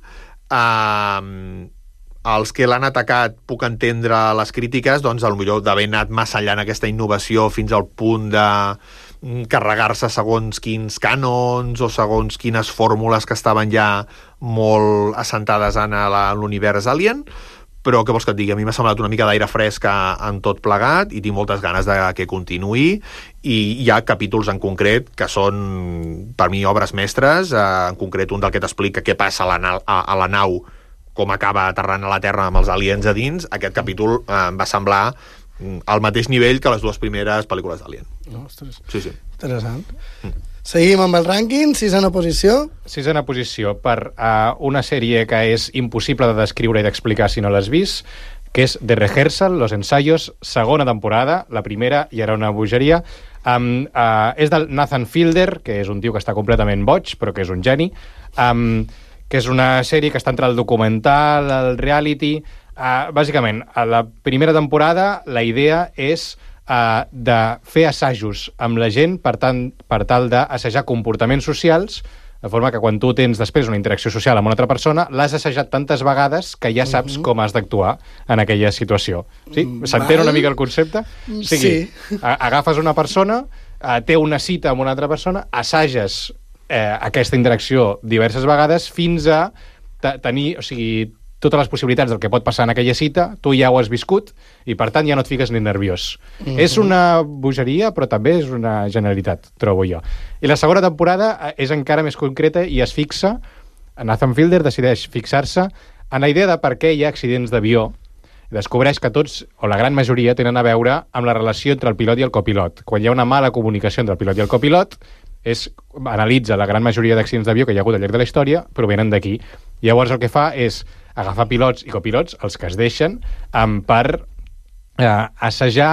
S5: eh... els que l'han atacat puc entendre les crítiques, doncs potser d'haver anat massa enllà en aquesta innovació fins al punt de carregar-se segons quins cànons o segons quines fórmules que estaven ja molt assentades en l'univers Alien, però què vols que et digui? A mi m'ha semblat una mica d'aire fresc en tot plegat i tinc moltes ganes de que continuï, i hi ha capítols en concret que són, per mi, obres mestres, en concret un del que t'explica què passa a la, na a, a la nau, com acaba aterrant a la Terra amb els aliens a dins. Aquest capítol eh, em va semblar al mateix nivell que les dues primeres pel·lícules d'Alien.
S4: Ostres,
S5: sí, sí.
S4: Interessant. Mm. Seguim amb el rànquing, sisena posició.
S6: Sisena posició per uh, una sèrie que és impossible de descriure i d'explicar si no l'has vist, que és The Rehearsal, Los Ensayos, segona temporada, la primera ja era una bogeria. Um, uh, és del Nathan Fielder, que és un tio que està completament boig, però que és un geni. Um, que és una sèrie que està entre el documental, el reality. Uh, bàsicament, a la primera temporada la idea és uh, de fer assajos amb la gent per, tant, per tal d'assajar comportaments socials, de forma que quan tu tens després una interacció social amb una altra persona, l'has assajat tantes vegades que ja saps com has d'actuar en aquella situació. Sí? S'entén una mica el concepte? O sigui, sí. Agafes una persona, uh, té una cita amb una altra persona, assages Eh, aquesta interacció diverses vegades fins a tenir, o sigui, totes les possibilitats del que pot passar en aquella cita, tu ja ho has viscut i per tant ja no et fiques ni nerviós. Mm-hmm. És una bogeria, però també és una generalitat, trobo jo. I la segona temporada és encara més concreta i es fixa, Nathan Fielder decideix fixar-se en la idea de per què hi ha accidents d'avió. Descobreix que tots, o la gran majoria, tenen a veure amb la relació entre el pilot i el copilot. Quan hi ha una mala comunicació entre el pilot i el copilot, és, analitza la gran majoria d'accidents d'avió que hi ha hagut al llarg de la història, provenen d'aquí. Llavors el que fa és agafar pilots i copilots, els que es deixen, um, per eh, assajar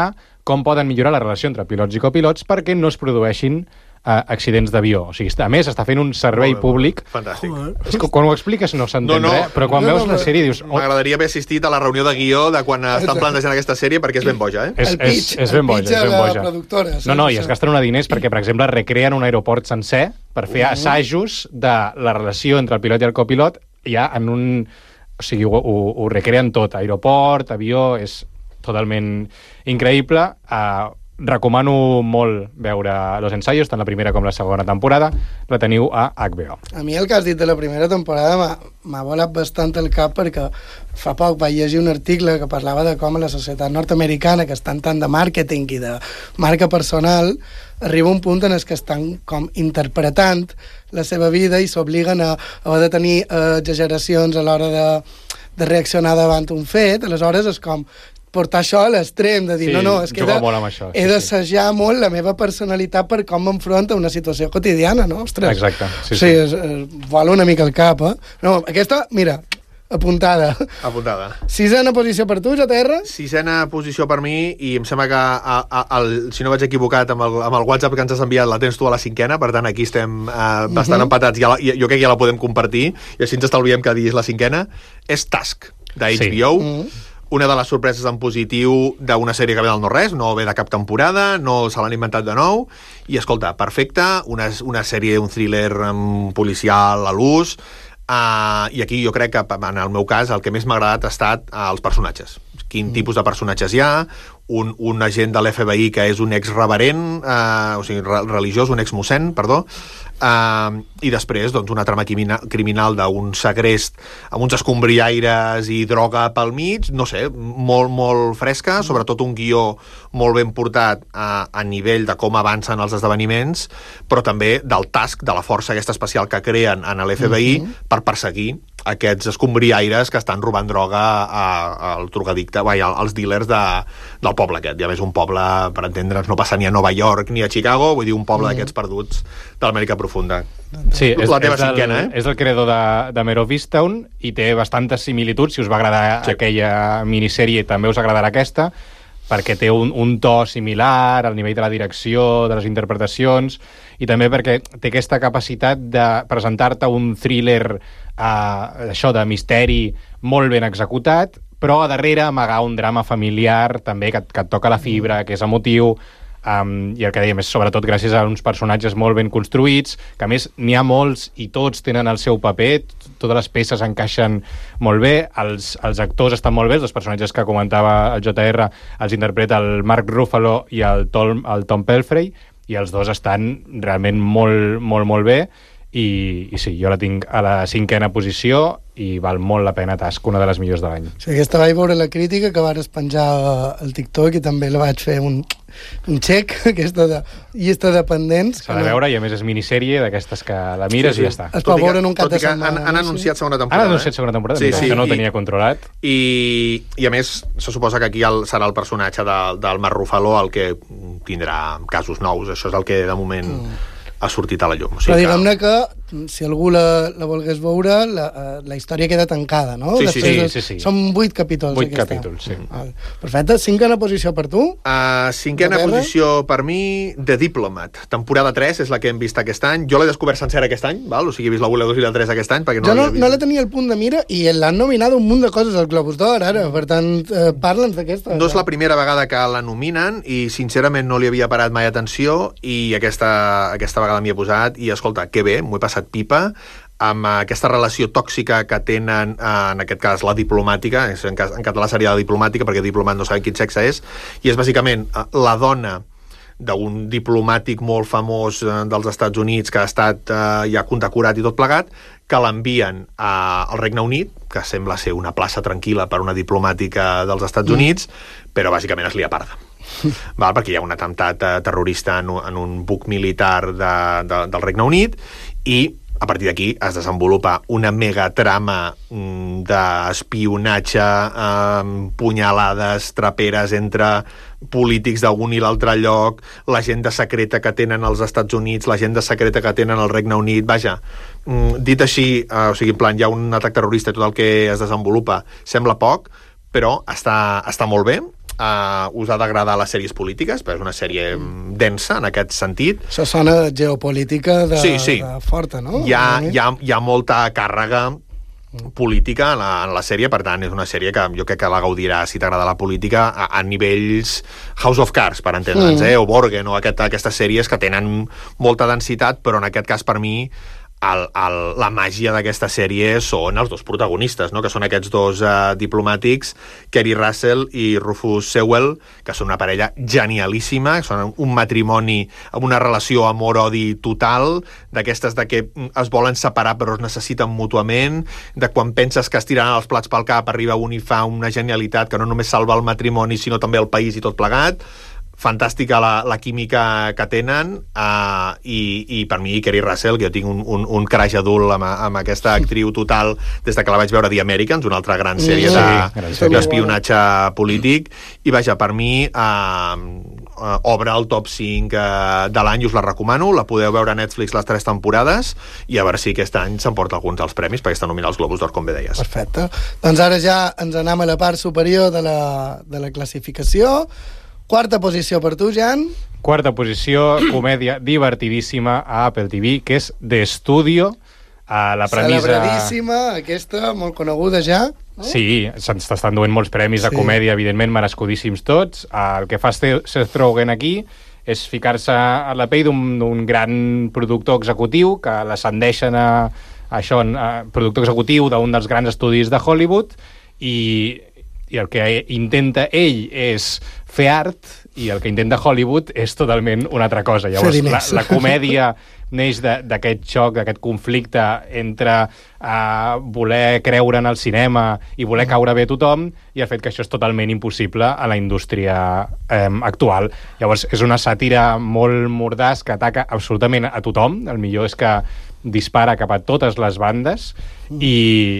S6: com poden millorar la relació entre pilots i copilots perquè no es produeixin Uh, accidents d'avió. O sigui, a més, està fent un servei públic.
S5: Fantàstic.
S6: És que quan ho expliques no s'entén
S5: No, no.
S6: res, però quan
S4: No, no,
S6: veus la
S4: però-
S6: sèrie dius... Oh,
S5: M'agradaria haver assistit a la reunió de guió de quan estan plantejant aquesta sèrie, perquè és ben boja, eh?
S6: és,
S4: El
S6: és,
S4: pitch,
S6: és
S4: el
S6: ben boja,
S4: pitch
S6: és
S4: a
S6: ben
S4: la
S6: boja.
S4: productora,
S6: No, no,
S4: saps?
S6: i es gasten una diners perquè, per exemple, recreen un aeroport sencer per fer
S4: Uh-huh.
S6: assajos de la relació entre el pilot i el copilot ja en un... O sigui, ho, ho, ho recreen tot. Aeroport, avió, és totalment increïble. Uh, recomano molt veure Los Ensayos, tant la primera com la segona temporada. La teniu a H B O.
S4: A mi el que has dit de la primera temporada m'ha- m'ha volat bastant el cap perquè fa poc vaig llegir un article que parlava de com a la societat nord-americana, que estan tant de màrqueting i de marca personal, arriba un punt en el que estan com interpretant la seva vida i s'obliguen a, a haver de tenir eh, exageracions a l'hora de, de reaccionar davant un fet. Aleshores és com portar això a l'extrem, de dir,
S6: Sí,
S4: no, no, és que he
S6: juga
S4: de-
S6: molt amb això, sí,
S4: he
S6: sí.
S4: d'assajar molt la meva personalitat per com m'enfronta a una situació quotidiana, no? Ostres.
S6: Exacte, sí,
S4: sí.
S6: sí.
S4: És, és, vola una mica el cap, eh? No, aquesta, mira, apuntada.
S5: Apuntada.
S4: Sisena posició per tu, J R?
S5: Sisena posició per mi, i em sembla que, a, a, el, si no vaig equivocat, amb el, amb el WhatsApp que ens has enviat la tens tu a la cinquena, per tant aquí estem uh, bastant uh -huh. empatats, ja la, i, jo crec que ja la podem compartir, i així ens estalviem que diguis la cinquena. És Task, de H B O.
S6: Sí.
S4: Mm.
S5: Una de les sorpreses en positiu d'una sèrie que ve del no-res, no ve de cap temporada, no se l'han inventat de nou, i escolta, perfecta, una, una sèrie, un thriller um, policial a l'ús, uh, i aquí jo crec que, en el meu cas, el que més m'ha agradat ha estat uh, els personatges. Quin mm. tipus de personatges hi ha, un, un agent de l'F B I que és un ex-reverent, uh, o sigui, re religiós, un ex-mossèn, perdó, Uh, i després doncs, una trama criminal, criminal d'un segrest amb uns escombriaires i droga pel mig, no sé, molt, molt fresca, sobretot un guió molt ben portat a, a nivell de com avancen els esdeveniments, però també del task, de la força aquesta especial que creen en l'F B I mm-hmm. per perseguir aquests escombriaires que estan robant droga al drogadicte, vai, als dealers de, del poble aquest. Ja ves, un poble, per entendre'ns, no passa ni a Nova York ni a Chicago, vull dir, un poble mm. d'aquests perduts de l'Amèrica profunda.
S6: Sí, és,
S5: la teva
S6: és, el,
S5: cinquena, eh?
S6: és el creador de, de Mare of Easttown i té bastantes similituds. Si us va agradar sí. aquella minissèrie, també us agradarà aquesta, perquè té un, un to similar al nivell de la direcció, de les interpretacions, i també perquè té aquesta capacitat de presentar-te un thriller uh, això de misteri molt ben executat, però a darrere amagar un drama familiar també que, que et toca la fibra, que és emotiu, um, i el que dèiem és sobretot gràcies a uns personatges molt ben construïts, que a més n'hi ha molts i tots tenen el seu paper, totes les peces encaixen molt bé, els, els actors estan molt bé, els personatges que comentava el J R els interpreta el Mark Ruffalo i el Tom, el Tom Pelfrey, i els dos estan realment molt, molt, molt bé, i, i sí, jo la tinc a la cinquena posició i val molt la pena Task, una de les millors de l'any.
S4: Sí, aquesta vaig veure la crítica que vares penjar al TikTok i també la vaig fer un, un check, aquesta de, llista de pendents.
S6: S'ha de veure, i a més és minissèrie d'aquestes que la mires sí, sí. i ja està.
S4: Es pot veure en un cap de
S5: tot i que
S4: setmana.
S5: Han, han anunciat segona temporada.
S6: Han anunciat segona temporada,
S5: sí,
S6: mira,
S5: sí,
S6: que no ho
S5: i,
S6: tenia controlat.
S5: I, I a més, se suposa que aquí el, serà el personatge de, del Mark Ruffalo el que tindrà casos nous. Això és el que de moment mm. ha sortit a la llum. O sigui
S4: Però diguem-ne que, si algú la, la volgués veure, la, la història queda tancada, no?
S5: Sí,
S6: sí, sí, sí, sí.
S4: Són vuit capítols.
S6: Vuit
S4: aquesta.
S6: capítols, sí.
S4: Val. Perfecte. Cinquena posició per tu?
S5: Uh, cinquena posició per mi, The Diplomat. Temporada tres és la que hem vist aquest any. Jo l'he descobert sencera aquest any, val? O sigui, he vist la u, la dos i la tres aquest any, perquè no
S4: jo no,
S5: vist.
S4: no la tenia al punt de mira i l'han nominat un munt de coses al Globus d'Or, ara. Per tant, eh, parla'ns d'aquesta.
S5: No és la primera vegada que la nominen i, sincerament, no li havia parat mai atenció i aquesta, aquesta vegada m'hi he posat i, escolta, que bé, m'ho he passat pipa amb aquesta relació tòxica que tenen, en aquest cas, la diplomàtica, en, cas, en català seria la diplomàtica, perquè diplomat no sabem quin sexe és, i és bàsicament la dona d'un diplomàtic molt famós dels Estats Units que ha estat eh, ja condecorat i tot plegat, que l'envien al Regne Unit, que sembla ser una plaça tranquil·la per una diplomàtica dels Estats Units, mm. però bàsicament es lia parda. Val? Perquè hi ha un atemptat eh, terrorista en, en un buc militar de, de, del Regne Unit i a partir d'aquí es desenvolupa una megatrama mm, d'espionatge, eh, punyalades, traperes entre polítics d'un i l'altre lloc, l'agenda secreta que tenen els Estats Units, l'agenda secreta que tenen el Regne Unit, vaja, mm, dit així, eh, o sigui, en plan, hi ha un atac terrorista i tot el que es desenvolupa sembla poc, però està, està molt bé, uh, us ha d'agradar les sèries polítiques, perquè és una sèrie densa en aquest sentit.
S4: Això sona geopolítica de,
S5: sí, sí.
S4: de forta, no?
S5: Hi ha, hi ha, hi ha molta càrrega política en la, en la sèrie, per tant, és una sèrie que jo crec que la gaudirà, si t'agrada la política, a, a nivells House of Cards, per entendre'ns, mm. eh? o Borgen, o aquest, aquestes sèries que tenen molta densitat, però en aquest cas, per mi, el, el, la màgia d'aquesta sèrie són els dos protagonistes, no? Que són aquests dos uh, diplomàtics, Keri Russell i Rufus Sewell, que són una parella genialíssima, són un matrimoni amb una relació amor-odi total, d'aquestes de que es volen separar però es necessiten mútuament, de quan penses que es tiraran els plats pel cap, arriba un i fa una genialitat que no només salva el matrimoni, sinó també el país i tot plegat. Fantàstica la, la química que tenen, uh, i, i per mi Keri Russell, que jo tinc un, un, un crash adult amb, amb aquesta actriu total des de que la vaig veure The Americans, una altra gran sèrie sí, d'espionatge de, polític, i vaja, per mi uh, uh, obre el top cinc uh, de l'any, us la recomano, la podeu veure a Netflix les tres temporades, i a veure si aquest any s'emporta alguns dels premis, perquè està nominat als Globus d'Or, com bé deies.
S4: Perfecte. Doncs ara ja ens anem a la part superior de la, de la classificació. Quarta posició per tu, Jan.
S6: Quarta posició, comèdia divertidíssima a Apple T V, que és The Studio. Uh, la premissa...
S4: Celebradíssima, aquesta, molt coneguda ja. No?
S6: Sí, se'ns estan duent molts premis sí. a comèdia, evidentment, merescudíssims tots. Uh, el que fa Seth Rogen aquí és ficar-se a la pell d'un gran productor executiu, que l'ascendeixen a, a això, a productor executiu d'un dels grans estudis de Hollywood, i... i el que intenta ell és fer art, i el que intenta Hollywood és totalment una altra cosa. Llavors, la, la comèdia neix d'aquest xoc, d'aquest conflicte entre uh, voler creure en el cinema i voler caure bé a tothom, i el fet que això és totalment impossible a la indústria um, actual. Llavors, és una sàtira molt mordaç que ataca absolutament a tothom. El millor és que dispara cap a totes les bandes, i...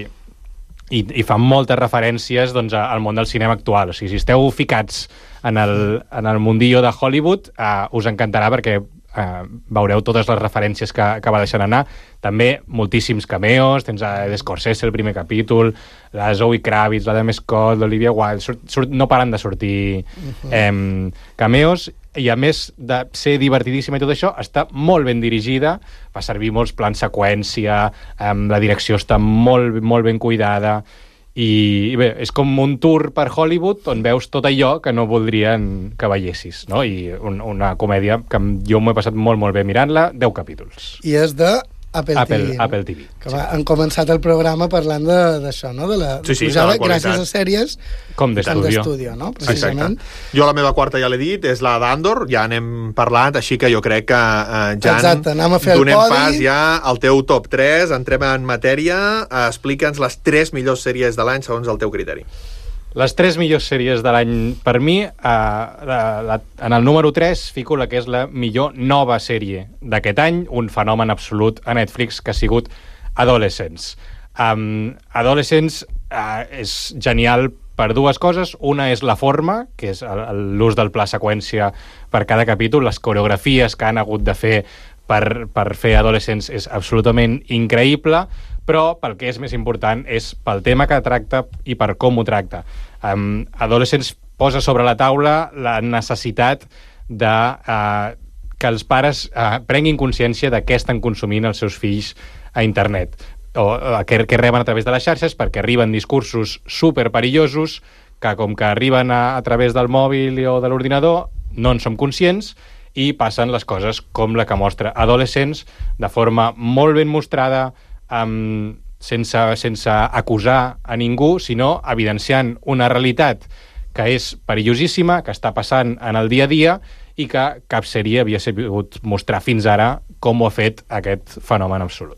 S6: I, i fan moltes referències doncs, al món del cinema actual. O sigui, si esteu ficats en el, en el mundillo de Hollywood, uh, us encantarà, perquè uh, veureu totes les referències que, que va deixant anar. També moltíssims cameos, tens a Scorsese el primer capítol, la Zoe Kravitz, la Adam Scott, l'Olivia Wilde, surt, surt, no paren de sortir uh-huh. um, cameos, i a més de ser divertidíssima i tot això, està molt ben dirigida, fa servir molts plans seqüència, um, la direcció està molt, molt ben cuidada, i, i bé, és com un tour per Hollywood on veus tot allò que no voldrien que veiessis, no? I un, una comèdia que jo m'ho he passat molt, molt bé mirant-la, deu capítols.
S4: I és de Apple,
S6: Apple
S4: T V. No?
S6: Apple T V.
S4: Que va, sí. Han començat el programa parlant d'això, no? De la
S5: sí, sí,
S4: pujada,
S5: de
S4: gràcies a sèries
S6: com
S4: d'estudio, no? Precisament.
S5: Exacte. Jo la meva quarta ja l'he dit, és la d'Andor, ja n'hem parlat, així que jo crec que uh, ja
S4: Exacte, anem a fer el
S5: donem
S4: podi.
S5: pas ja al teu top tres, entrem en matèria, uh, explica'ns les tres millors sèries de l'any segons el teu criteri.
S6: Les tres millors sèries de l'any per mi, eh, la, la, en el número tres fico la que és la millor nova sèrie d'aquest any, un fenomen absolut a Netflix, que ha sigut Adolescents. Um, Adolescents uh, és genial per dues coses. Una és la forma, que és l'ús del pla seqüència per cada capítol, les coreografies que han hagut de fer per, per fer Adolescents és absolutament increïble, però pel que és més important és pel tema que tracta i per com ho tracta. Um, Adolescents posa sobre la taula la necessitat de uh, que els pares uh, prenguin consciència de què estan consumint els seus fills a internet, o uh, que, que reben a través de les xarxes, perquè arriben discursos superperillosos que, com que arriben a, a través del mòbil o de l'ordinador, no en som conscients, i passen les coses com la que mostra Adolescents, de forma molt ben mostrada, Um, sense, sense acusar a ningú, sinó evidenciant una realitat que és perillosíssima, que està passant en el dia a dia, i que cap sèrie havia sabut mostrar fins ara com ho ha fet aquest fenomen absolut.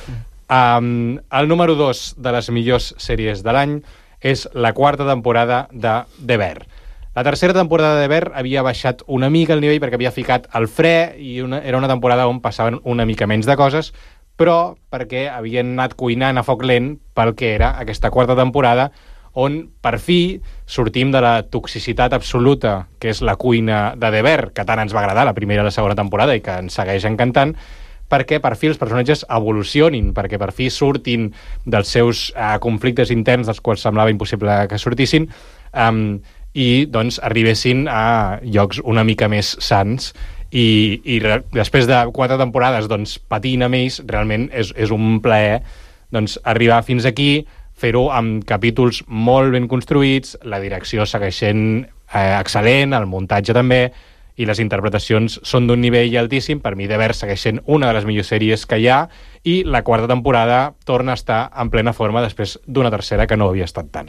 S6: Um, el número dos de les millors sèries de l'any és la quarta temporada de The Bear. La tercera temporada de The Bear havia baixat una mica el nivell perquè havia ficat el fre, i una, era una temporada on passaven una mica menys de coses, però perquè havien anat cuinant a foc lent pel que era aquesta quarta temporada, on per fi sortim de la toxicitat absoluta que és la cuina de The Bear, que tant ens va agradar la primera i la segona temporada i que ens segueix encantant, perquè per fi els personatges evolucionin, perquè per fi surtin dels seus uh, conflictes interns dels quals semblava impossible que sortissin, um, i doncs arribessin a llocs una mica més sans i, i re, després de quatre temporades doncs, patint amb ells, realment és, és un plaer doncs, arribar fins aquí, fer-ho amb capítols molt ben construïts, la direcció segueix sent eh, excel·lent, el muntatge també, i les interpretacions són d'un nivell altíssim. Per mi, The Bear segueix sent una de les millors sèries que hi ha, i la quarta temporada torna a estar en plena forma després d'una tercera que no havia estat tant.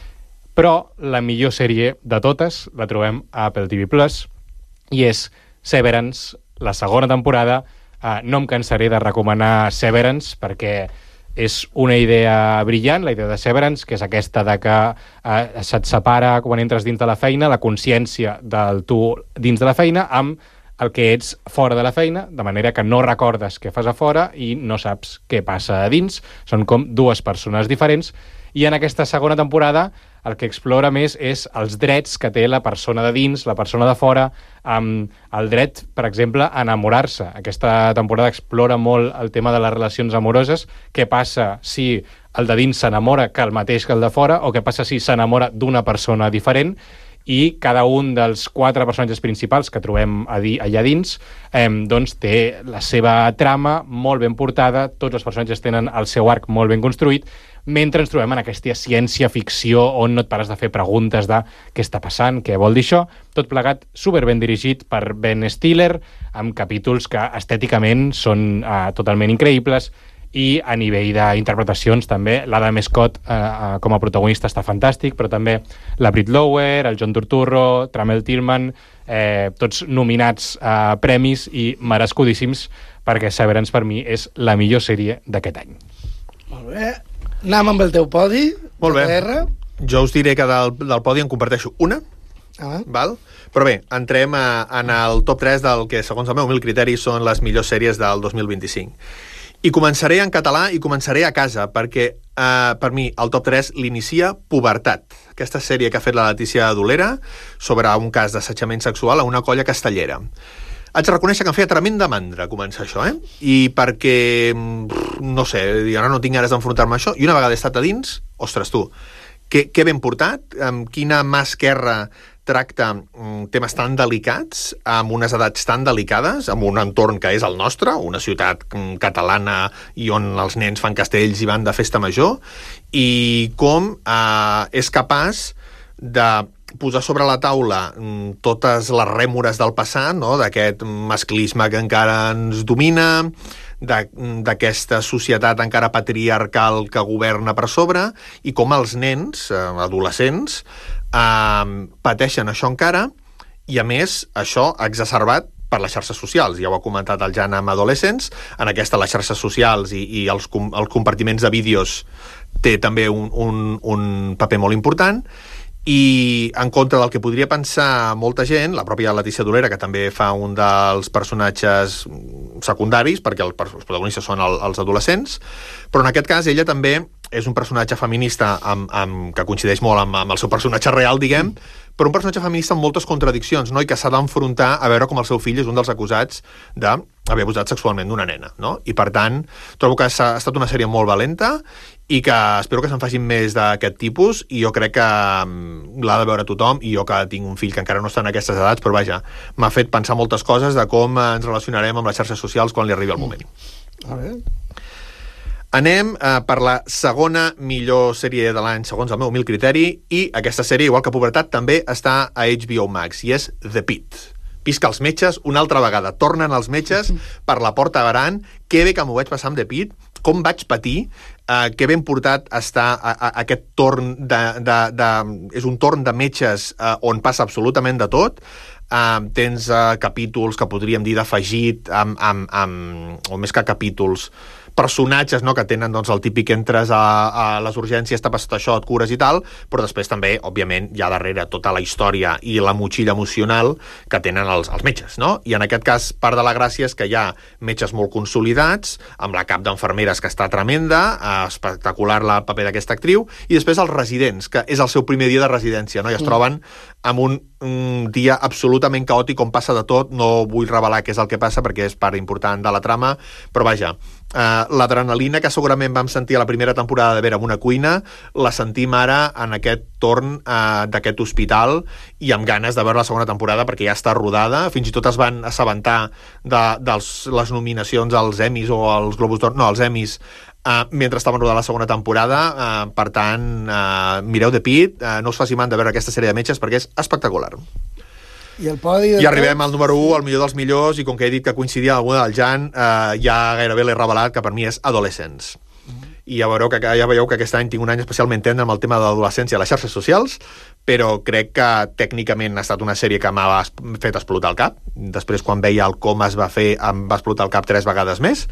S6: Però la millor sèrie de totes la trobem a Apple T V Plus, i és Severance, la segona temporada. Eh, no em cansaré de recomanar Severance, perquè és una idea brillant, la idea de Severance, que és aquesta de que eh, se't separa quan entres dins de la feina, la consciència del tu dins de la feina, amb el que ets fora de la feina, de manera que no recordes què fas a fora i no saps què passa a dins. Són com dues persones diferents, i en aquesta segona temporada el que explora més és els drets que té la persona de dins, la persona de fora, amb el dret, per exemple, a enamorar-se. Aquesta temporada explora molt el tema de les relacions amoroses. Què passa si el de dins s'enamora que el mateix que el de fora, o què passa si s'enamora d'una persona diferent? I cada un dels quatre personatges principals que trobem a dir, allà dins eh, doncs té la seva trama molt ben portada, tots els personatges tenen el seu arc molt ben construït, mentre ens trobem en aquesta ciència-ficció on no et pares de fer preguntes de què està passant, què vol dir això, tot plegat superben dirigit per Ben Stiller, amb capítols que estèticament són eh, totalment increïbles, i a nivell d'interpretacions també l'Adam Scott eh, eh, com a protagonista està fantàstic, però també la Britt Lower, el John Turturro, Tramell Tillman, eh, tots nominats a premis i merescudíssims, perquè Severance per mi és la millor sèrie d'aquest any.
S4: Molt bé. Anem amb el teu podi.
S5: Molt bé.
S4: R.
S5: Jo us diré que del, del podi en comparteixo una,
S4: Ah.
S5: val? Però bé, entrem a, en el top tres del que, segons el meu humil criteri, són les millors sèries del dos mil vint-i-cinc. I començaré en català i començaré a casa, perquè eh, per mi el top tres l'inicia Pubertat, aquesta sèrie que ha fet la Letícia Dolera sobre un cas d'assetjament sexual a una colla castellera. Haig de reconèixer que em feia tremenda mandra començar això, eh? I perquè, no sé, ara no tinc ganes d'enfrontar-me a això, i una vegada he estat a dins, ostres tu, que, que ben portat, amb quina mà esquerra tracta mm, temes tan delicats, amb unes edats tan delicades, amb un entorn que és el nostre, una ciutat mm, catalana i on els nens fan castells i van de festa major, i com eh, és capaç de posar sobre la taula mm, totes les rèmores del passat, no? D'aquest masclisme que encara ens domina, d'aquesta societat encara patriarcal que governa per sobre, i com els nens, eh, adolescents, eh, pateixen això encara, i a més això exacerbat per les xarxes socials. Ja ho ha comentat el Jan amb Adolescents, en aquesta les xarxes socials i, i els, com, els compartiments de vídeos té també un, un, un paper molt important. I en contra del que podria pensar molta gent, la pròpia Letícia Dolera, que també fa un dels personatges secundaris, perquè els protagonistes són el, els adolescents, però en aquest cas ella també és un personatge feminista amb, amb, que coincideix molt amb, amb el seu personatge real, diguem, però un personatge feminista amb moltes contradiccions, no? I que s'ha d'enfrontar a veure com el seu fill és un dels acusats d'haver abusat sexualment d'una nena, no? I per tant, trobo que ha estat una sèrie molt valenta i que espero que se'n facin més d'aquest tipus, i jo crec que l'ha de veure tothom, i jo que tinc un fill que encara no està en aquestes edats, però vaja, m'ha fet pensar moltes coses de com ens relacionarem amb les xarxes socials quan li arribi el moment.
S4: A veure.
S5: Anem eh, per la segona millor sèrie de l'any, segons el meu humil criteri, i aquesta sèrie, igual que Pubertat, també està a H B O Max, i és The Pitt. Pisca els metges, una altra vegada. Tornen els metges per la porta baran. Que bé que m'ho vaig passar amb The Pitt, com vaig patir, eh, que ben portat està a, a, a aquest torn de, de, de... És un torn de metges eh, on passa absolutament de tot. Uh, tens uh, capítols que podríem dir d'afegit, amb, amb, amb, o més que capítols, personatges, no?, que tenen doncs, el típic entres a, a les urgències, t'ha passat això, et cures i tal, però després també, òbviament, hi ha darrere tota la història i la motxilla emocional que tenen els, els metges, no? I en aquest cas, part de la gràcia és que hi ha metges molt consolidats, amb la cap d'enfermeres que està tremenda, eh, espectacular el paper d'aquesta actriu, i després els residents, que és el seu primer dia de residència, no? I es troben amb un, un dia absolutament caòtic on passa de tot. No vull revelar què és el que passa perquè és part important de la trama, però vaja, Uh, l'adrenalina que segurament vam sentir a la primera temporada de veure en una cuina, la sentim ara en aquest torn uh, d'aquest hospital i amb ganes de veure la segona temporada perquè ja està rodada. Fins i tot es van assabentar de, de les nominacions als Emmys o als Globus d'Or, no, als Emmys, uh, mentre estaven rodant la segona temporada. Uh, per tant, uh, mireu The Pitt, uh, no us faci man de veure aquesta sèrie de metges perquè és espectacular.
S4: I el podi de
S5: I arribem al número u, al millor dels millors, i com que he dit que coincidia amb alguna del Jan, eh, ja gairebé l'he revelat, que per mi és Adolescents. Mm. I ja veureu, que, ja veieu que aquest any tinc un any especialment tendre amb el tema de l'adolescència a les xarxes socials, però crec que tècnicament ha estat una sèrie que m'ha fet explotar el cap. Després, quan veia el com es va fer, em va explotar el cap tres vegades més.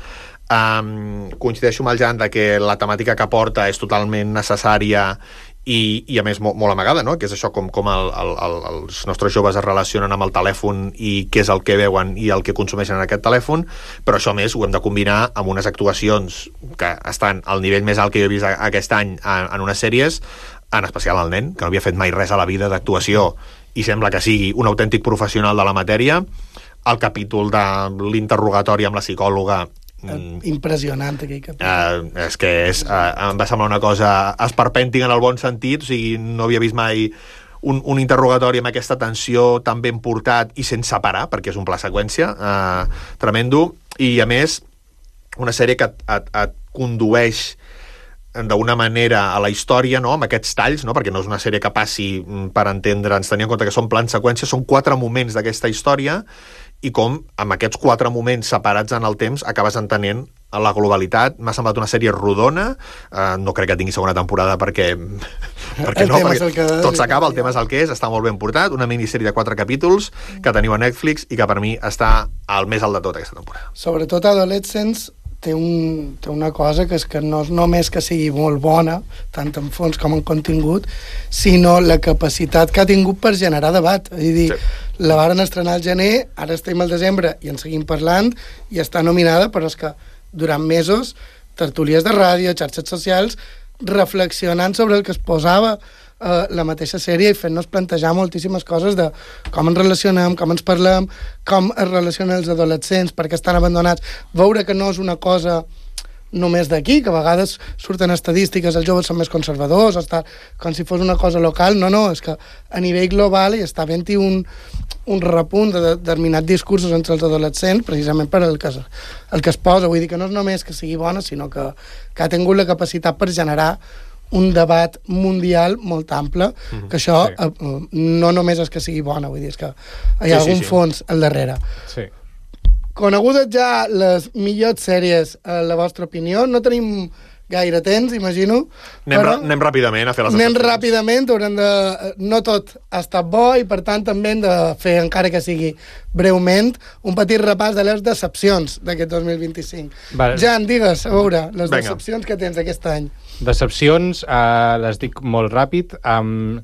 S5: Um, coincideixo amb el Jan de que la temàtica que porta és totalment necessària i, i a més molt, molt amagada, no? Que és això com, com el, el, el, els nostres joves es relacionen amb el telèfon i què és el que veuen i el que consumeixen en aquest telèfon, però això més ho hem de combinar amb unes actuacions que estan al nivell més alt que jo he vist aquest any en, en unes sèries, en especial el nen, que no havia fet mai res a la vida d'actuació i sembla que sigui un autèntic professional de la matèria. El capítol de l'interrogatori amb la psicòloga,
S4: impressionant aquell capítol.
S5: Uh, és que és, uh, em va semblar una cosa esperpèntic en el bon sentit, o sigui, no havia vist mai un, un interrogatori amb aquesta tensió tan ben portat i sense parar, perquè és un pla seqüència uh, tremendo, i a més una sèrie que et, et, et condueix d'una manera a la història, no? Amb aquests talls, no? Perquè no és una sèrie que passi per entendre'ns, tenint en compte que són plans seqüència, són quatre moments d'aquesta història i com amb aquests quatre moments separats en el temps acabes entenent la globalitat. M'ha semblat una sèrie rodona, uh, no crec que tingui segona temporada perquè, perquè no, perquè tot s'acaba, el tema és el que és, està molt ben portat, una minissèrie de quatre capítols que teniu a Netflix i que per mi està al més alt de tot aquesta temporada.
S4: Sobretot Adolescents té, un, té una cosa que és que no és només que sigui molt bona, tant en fons com en contingut, sinó la capacitat que ha tingut per generar debat. És a dir, sí. La varen estrenar al gener, ara estem al desembre i en seguim parlant, i està nominada, però és que durant mesos, tertúlies de ràdio, xarxes socials, reflexionant sobre el que es posava eh, la mateixa sèrie i fent-nos plantejar moltíssimes coses de com ens relacionem, com ens parlem, com es relacionen els adolescents, perquè estan abandonats. Veure que no és una cosa només d'aquí, que a vegades surten estadístiques, els joves són més conservadors, està com si fos una cosa local. No, no, és que a nivell global hi està havent-hi un, un repunt de determinats discursos entre els adolescents, precisament per el que, es, el que es posa. Vull dir que no és només que sigui bona, sinó que, que ha tingut la capacitat per generar un debat mundial molt ample, mm-hmm, que això sí. eh, no només és que sigui bona, vull dir, és que hi ha sí, algun sí, sí. fons al darrere.
S6: Sí.
S4: Conegudes ja les millors sèries, a la vostra opinió, no tenim gaire temps, imagino.
S5: Anem, però anem ràpidament a fer les
S4: anem
S5: excepcions.
S4: Anem ràpidament, haurem de... No tot ha estat bo i, per tant, també hem de fer, encara que sigui breument, un petit repàs de les decepcions d'aquest dos mil vint-i-cinc. Vale. Jan, digues, a veure, les Venga. decepcions que tens aquest any.
S6: Decepcions, uh, les dic molt ràpid. Um,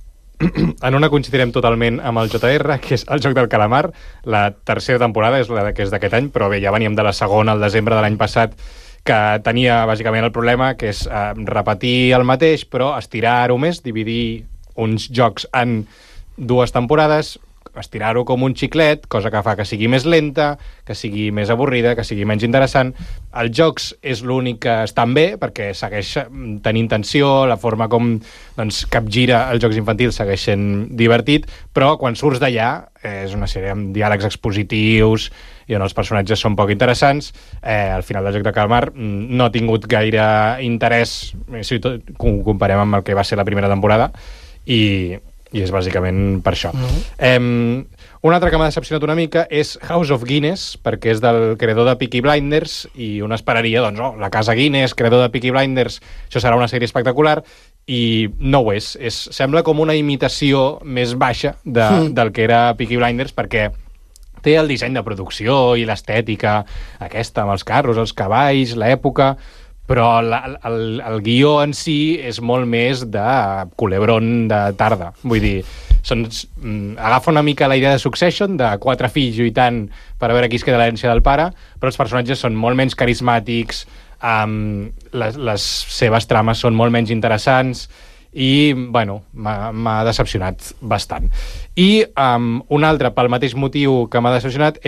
S6: en una coincidirem totalment amb el J R, que és el Joc del Calamar. La tercera temporada és la que és d'aquest any, però bé, ja veníem de la segona, al desembre de l'any passat, que tenia bàsicament el problema, que és eh, repetir el mateix, però estirar-ho més, dividir uns jocs en dues temporades, estirar-ho com un xiclet, cosa que fa que sigui més lenta, que sigui més avorrida, que sigui menys interessant. Els jocs és l'únic que estan bé, perquè segueix tenint tensió, la forma com doncs, capgira els jocs infantils segueix sent divertit, però quan surts d'allà és una sèrie amb diàlegs expositius i on els personatges són poc interessants. Eh, al final del Joc de Calamar no ha tingut gaire interès, si ho comparem amb el que va ser la primera temporada, i... i és bàsicament per això. Uh-huh. Eh, un altre que m'ha decepcionat una mica és House of Guinness, perquè és del creador de Peaky Blinders, i un esperaria, doncs, oh, la casa Guinness, creador de Peaky Blinders, això serà una sèrie espectacular, i no ho és. és sembla com una imitació més baixa de, uh-huh. del que era Peaky Blinders, perquè té el disseny de producció i l'estètica aquesta, amb els carros, els cavalls, l'època, però la, el, el guió en si és molt més de culebron de tarda. Vull dir, són, agafa una mica la idea de Succession, de quatre fills lluitant per a veure qui es queda l'herència del pare, però els personatges són molt menys carismàtics, um, les, les seves trames són molt menys interessants, i, bueno, m'ha decepcionat bastant. I um, un altre, pel mateix motiu que m'ha decepcionat, és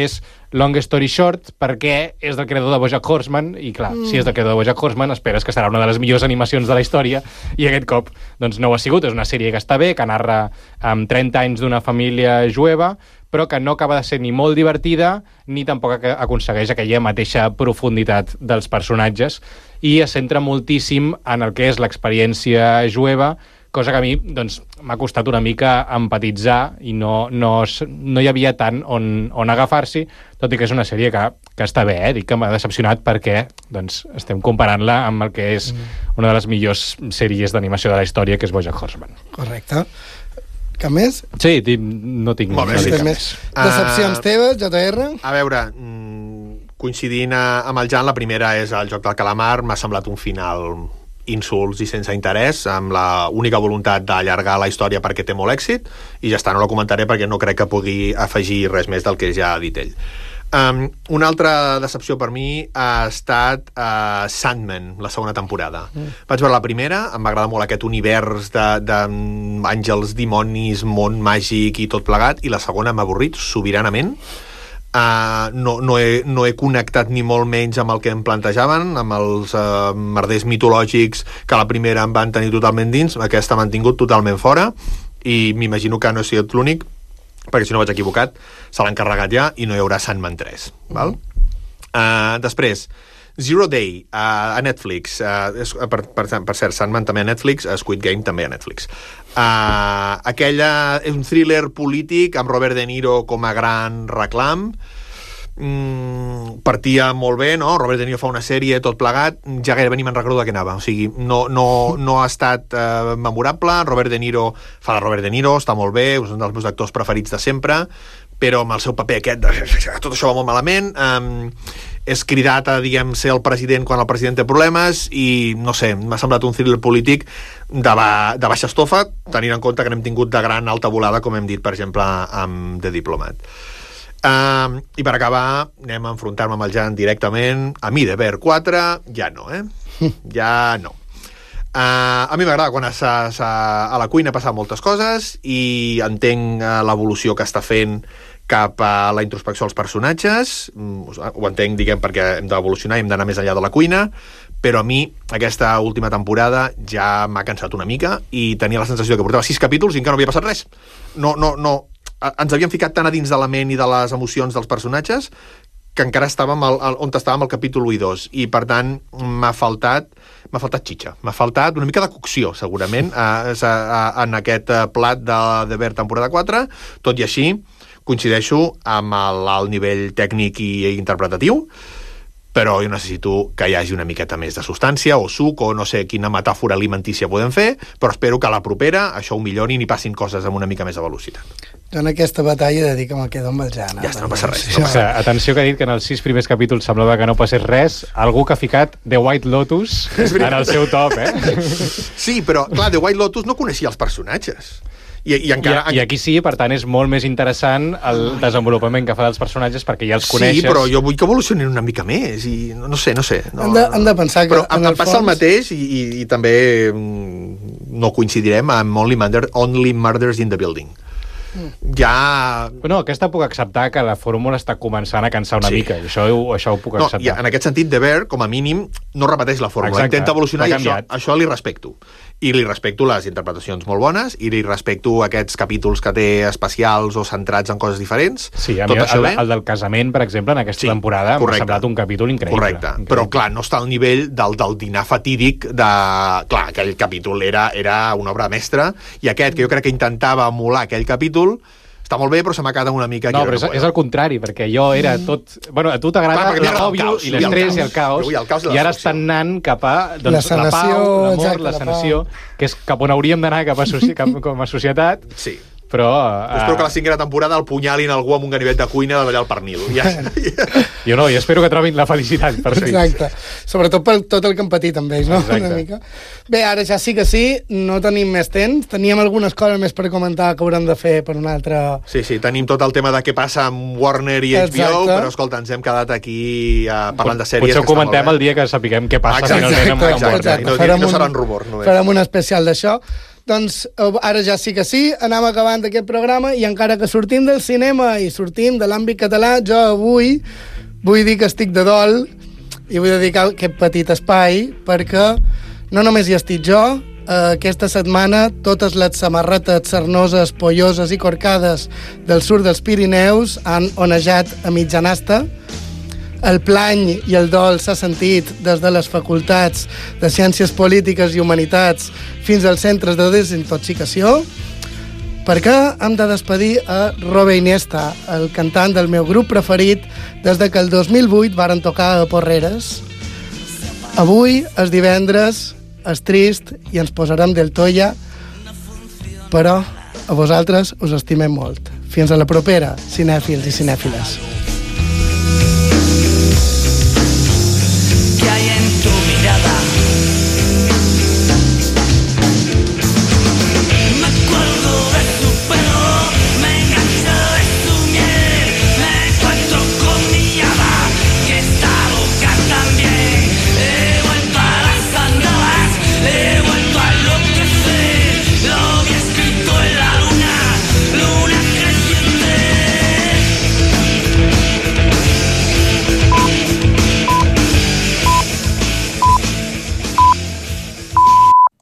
S6: Long Story Short, perquè és del creador de BoJack Horseman, i clar, mm. si és del creador de BoJack Horseman, esperes que serà una de les millors animacions de la història, i aquest cop doncs, no ho ha sigut. És una sèrie que està bé, que narra amb trenta anys d'una família jueva, però que no acaba de ser ni molt divertida, ni tampoc aconsegueix aquella mateixa profunditat dels personatges, i es centra moltíssim en el que és l'experiència jueva, cosa que a mi doncs, m'ha costat una mica empatitzar i no, no, no hi havia tant on, on agafar-s'hi, tot i que és una sèrie que, que està bé, eh? Dic que m'ha decepcionat perquè doncs, estem comparant-la amb el que és una de les millors sèries d'animació de la història, que és BoJack Horseman.
S4: Correcte. Cap més?
S6: Sí, no tinc, no tinc cap més.
S4: Decepcions uh, teves, J R?
S5: A veure, coincidint amb el Jan, la primera és el Joc del Calamar, m'ha semblat un final insults i sense interès, amb la única voluntat d'allargar la història perquè té molt èxit, i ja està, no la comentaré perquè no crec que pugui afegir res més del que ja ha dit ell. Um, una altra decepció per mi ha estat uh, Sandman, la segona temporada. Mm. Vaig veure la primera, em va agradar molt aquest univers d'àngels, dimonis, món màgic i tot plegat, i la segona m'ha avorrit sobiranament. Uh, no, no, he, no he connectat ni molt menys amb el que em plantejaven, amb els uh, merders mitològics que la primera em van tenir totalment dins, aquesta m'han tingut totalment fora, i m'imagino que no he sigut l'únic, perquè si no vaig equivocat se l'han carregat ja i no hi haurà Sandman tres. Mm. Val? Uh, després Zero Day, uh, a Netflix, uh, és, per, per, per cert, Sandman també a Netflix, uh, Squid Game també a Netflix. Uh, aquella és un thriller polític amb Robert De Niro com a gran reclam. Mm, partia molt bé, no? Robert De Niro fa una sèrie, tot plegat, ja gairebé ni me'n recordo de què anava, o sigui, no, no, no ha estat uh, memorable. Robert De Niro fa la Robert De Niro, està molt bé, és un dels meus actors preferits de sempre, però amb el seu paper aquest de... tot això va molt malament. Um, és cridat a, diguem, ser el president quan el president té problemes, i no sé, m'ha semblat un thriller polític de, ba de baixa estofa, tenint en compte que n'hem tingut de gran alta volada, com hem dit, per exemple, amb The Diplomat. Uh, I per acabar, anem a enfrontar-me amb el Jan directament. A mi, de Bear quatre, ja no, eh? Ja no. Uh, a mi m'agrada quan a, a, a la cuina passen moltes coses, i entenc uh, l'evolució que està fent cap a la introspecció dels personatges. Ho entenc, diguem, perquè hem d'evolucionar i hem d'anar més enllà de la cuina, però a mi aquesta última temporada ja m'ha cansat una mica, i tenia la sensació que portava sis capítols i encara no havia passat res. No, no, no. Ens havíem ficat tan a dins de la ment i de les emocions dels personatges que encara estàvem al, al, on estàvem al capítol u i dos, i per tant m'ha faltat m'ha faltat xitxa, m'ha faltat una mica de cocció, segurament, a, a, a, en aquest plat de The Bear temporada quatre. Tot i així, coincideixo amb l'alt nivell tècnic i interpretatiu, però jo necessito que hi hagi una miqueta més de substància, o suc, o no sé quina metàfora alimentícia podem fer, però espero que a la propera això ho millorin i passin coses amb una mica més de velocitat.
S4: Jo en aquesta batalla he de dir que me'l quedo amb el Jan.
S5: Ja està, no passa res.
S6: No passa. Atenció, que ha dit que en els sis primers capítols semblava que no passés res. Algú que ha ficat The White Lotus en el seu top, eh?
S5: Sí, però, clar, The White Lotus no coneixia els personatges. I, i, encara...
S6: I, I aquí sí, per tant, és molt més interessant el desenvolupament que fa dels personatges, perquè ja els coneixes.
S5: Sí, però jo vull que evolucionin una mica més, i no, no sé, no sé. No,
S4: han, de, han de pensar que...
S5: Però
S4: en
S5: em
S4: el
S5: passa
S4: fons...
S5: el mateix, i, i, i també no coincidirem amb Only, Murder, Only Murders in the Building. Ja...
S6: No, aquesta puc acceptar, que la fórmula està començant a cansar una sí. mica, i això, això ho puc acceptar.
S5: No, ja, en aquest sentit, The Bear, com a mínim, no repeteix la fórmula. Exacte. Intenta evolucionar, i això, això li respecto. I li respecto les interpretacions molt bones, i li respecto aquests capítols que té especials o centrats en coses diferents.
S6: Sí, a mi el, el del casament, per exemple, en aquesta sí, temporada m'ha semblat un capítol increïble.
S5: Correcte, increïble. Però clar, no està al nivell del, del dinar fatídic de... Clar, aquell capítol era, era una obra mestra, i aquest, que jo crec que intentava emular aquell capítol, està molt bé, però se m'ha quedat una mica...
S6: No, però és, és el contrari, perquè jo era tot... Bueno, a tu t'agrada l'òbvio i l'estrès i el caos, i, el caos i, i ara estan anant cap a doncs, la, sanació, la pau, l'amor, la sanació, que és cap on hauríem d'anar cap a cap, com a societat.
S5: Sí.
S6: Però... Uh...
S5: Espero que la cinquena temporada el punyalin algú amb un ganivet de cuina de ballar al pernil. Ja.
S6: Jo no, i espero que trobin la felicitat per fi.
S4: Exacte. Sobretot per tot el que hem patit amb ells, no? Una mica. Bé, ara ja sí que sí, no tenim més temps. Teníem algunes coses més per comentar que haurem de fer per un altre...
S5: Sí, sí, tenim tot el tema de què passa amb Warner i H B O, exacte. Però escolta, ens hem quedat aquí uh, parlant de sèries.
S6: Potser ho comentem el dia que sapiguem què passa exacte, finalment amb,
S5: exacte,
S6: amb Warner.
S5: Exacte. No, no serà un rumor. No
S4: farem un especial d'això. doncs ara ja sí que sí, anem acabant aquest programa i encara que sortim del cinema i sortim de l'àmbit català, jo avui vull dir que estic de dol i vull dedicar aquest petit espai perquè no només hi estic jo, eh, aquesta setmana totes les samarretes sarnoses, polloses i corcades del sud dels Pirineus han onejat a mitjanasta. El plany i el dol s'ha sentit des de les facultats de Ciències Polítiques i Humanitats fins als centres de desintoxicació, perquè hem de despedir a Robe Iniesta, el cantant del meu grup preferit des de que el dos mil vuit varen tocar a Porreres. Avui, és divendres, és trist i ens posarem del tolla, però a vosaltres us estimem molt. Fins a la propera, cinèfils i cinèfiles.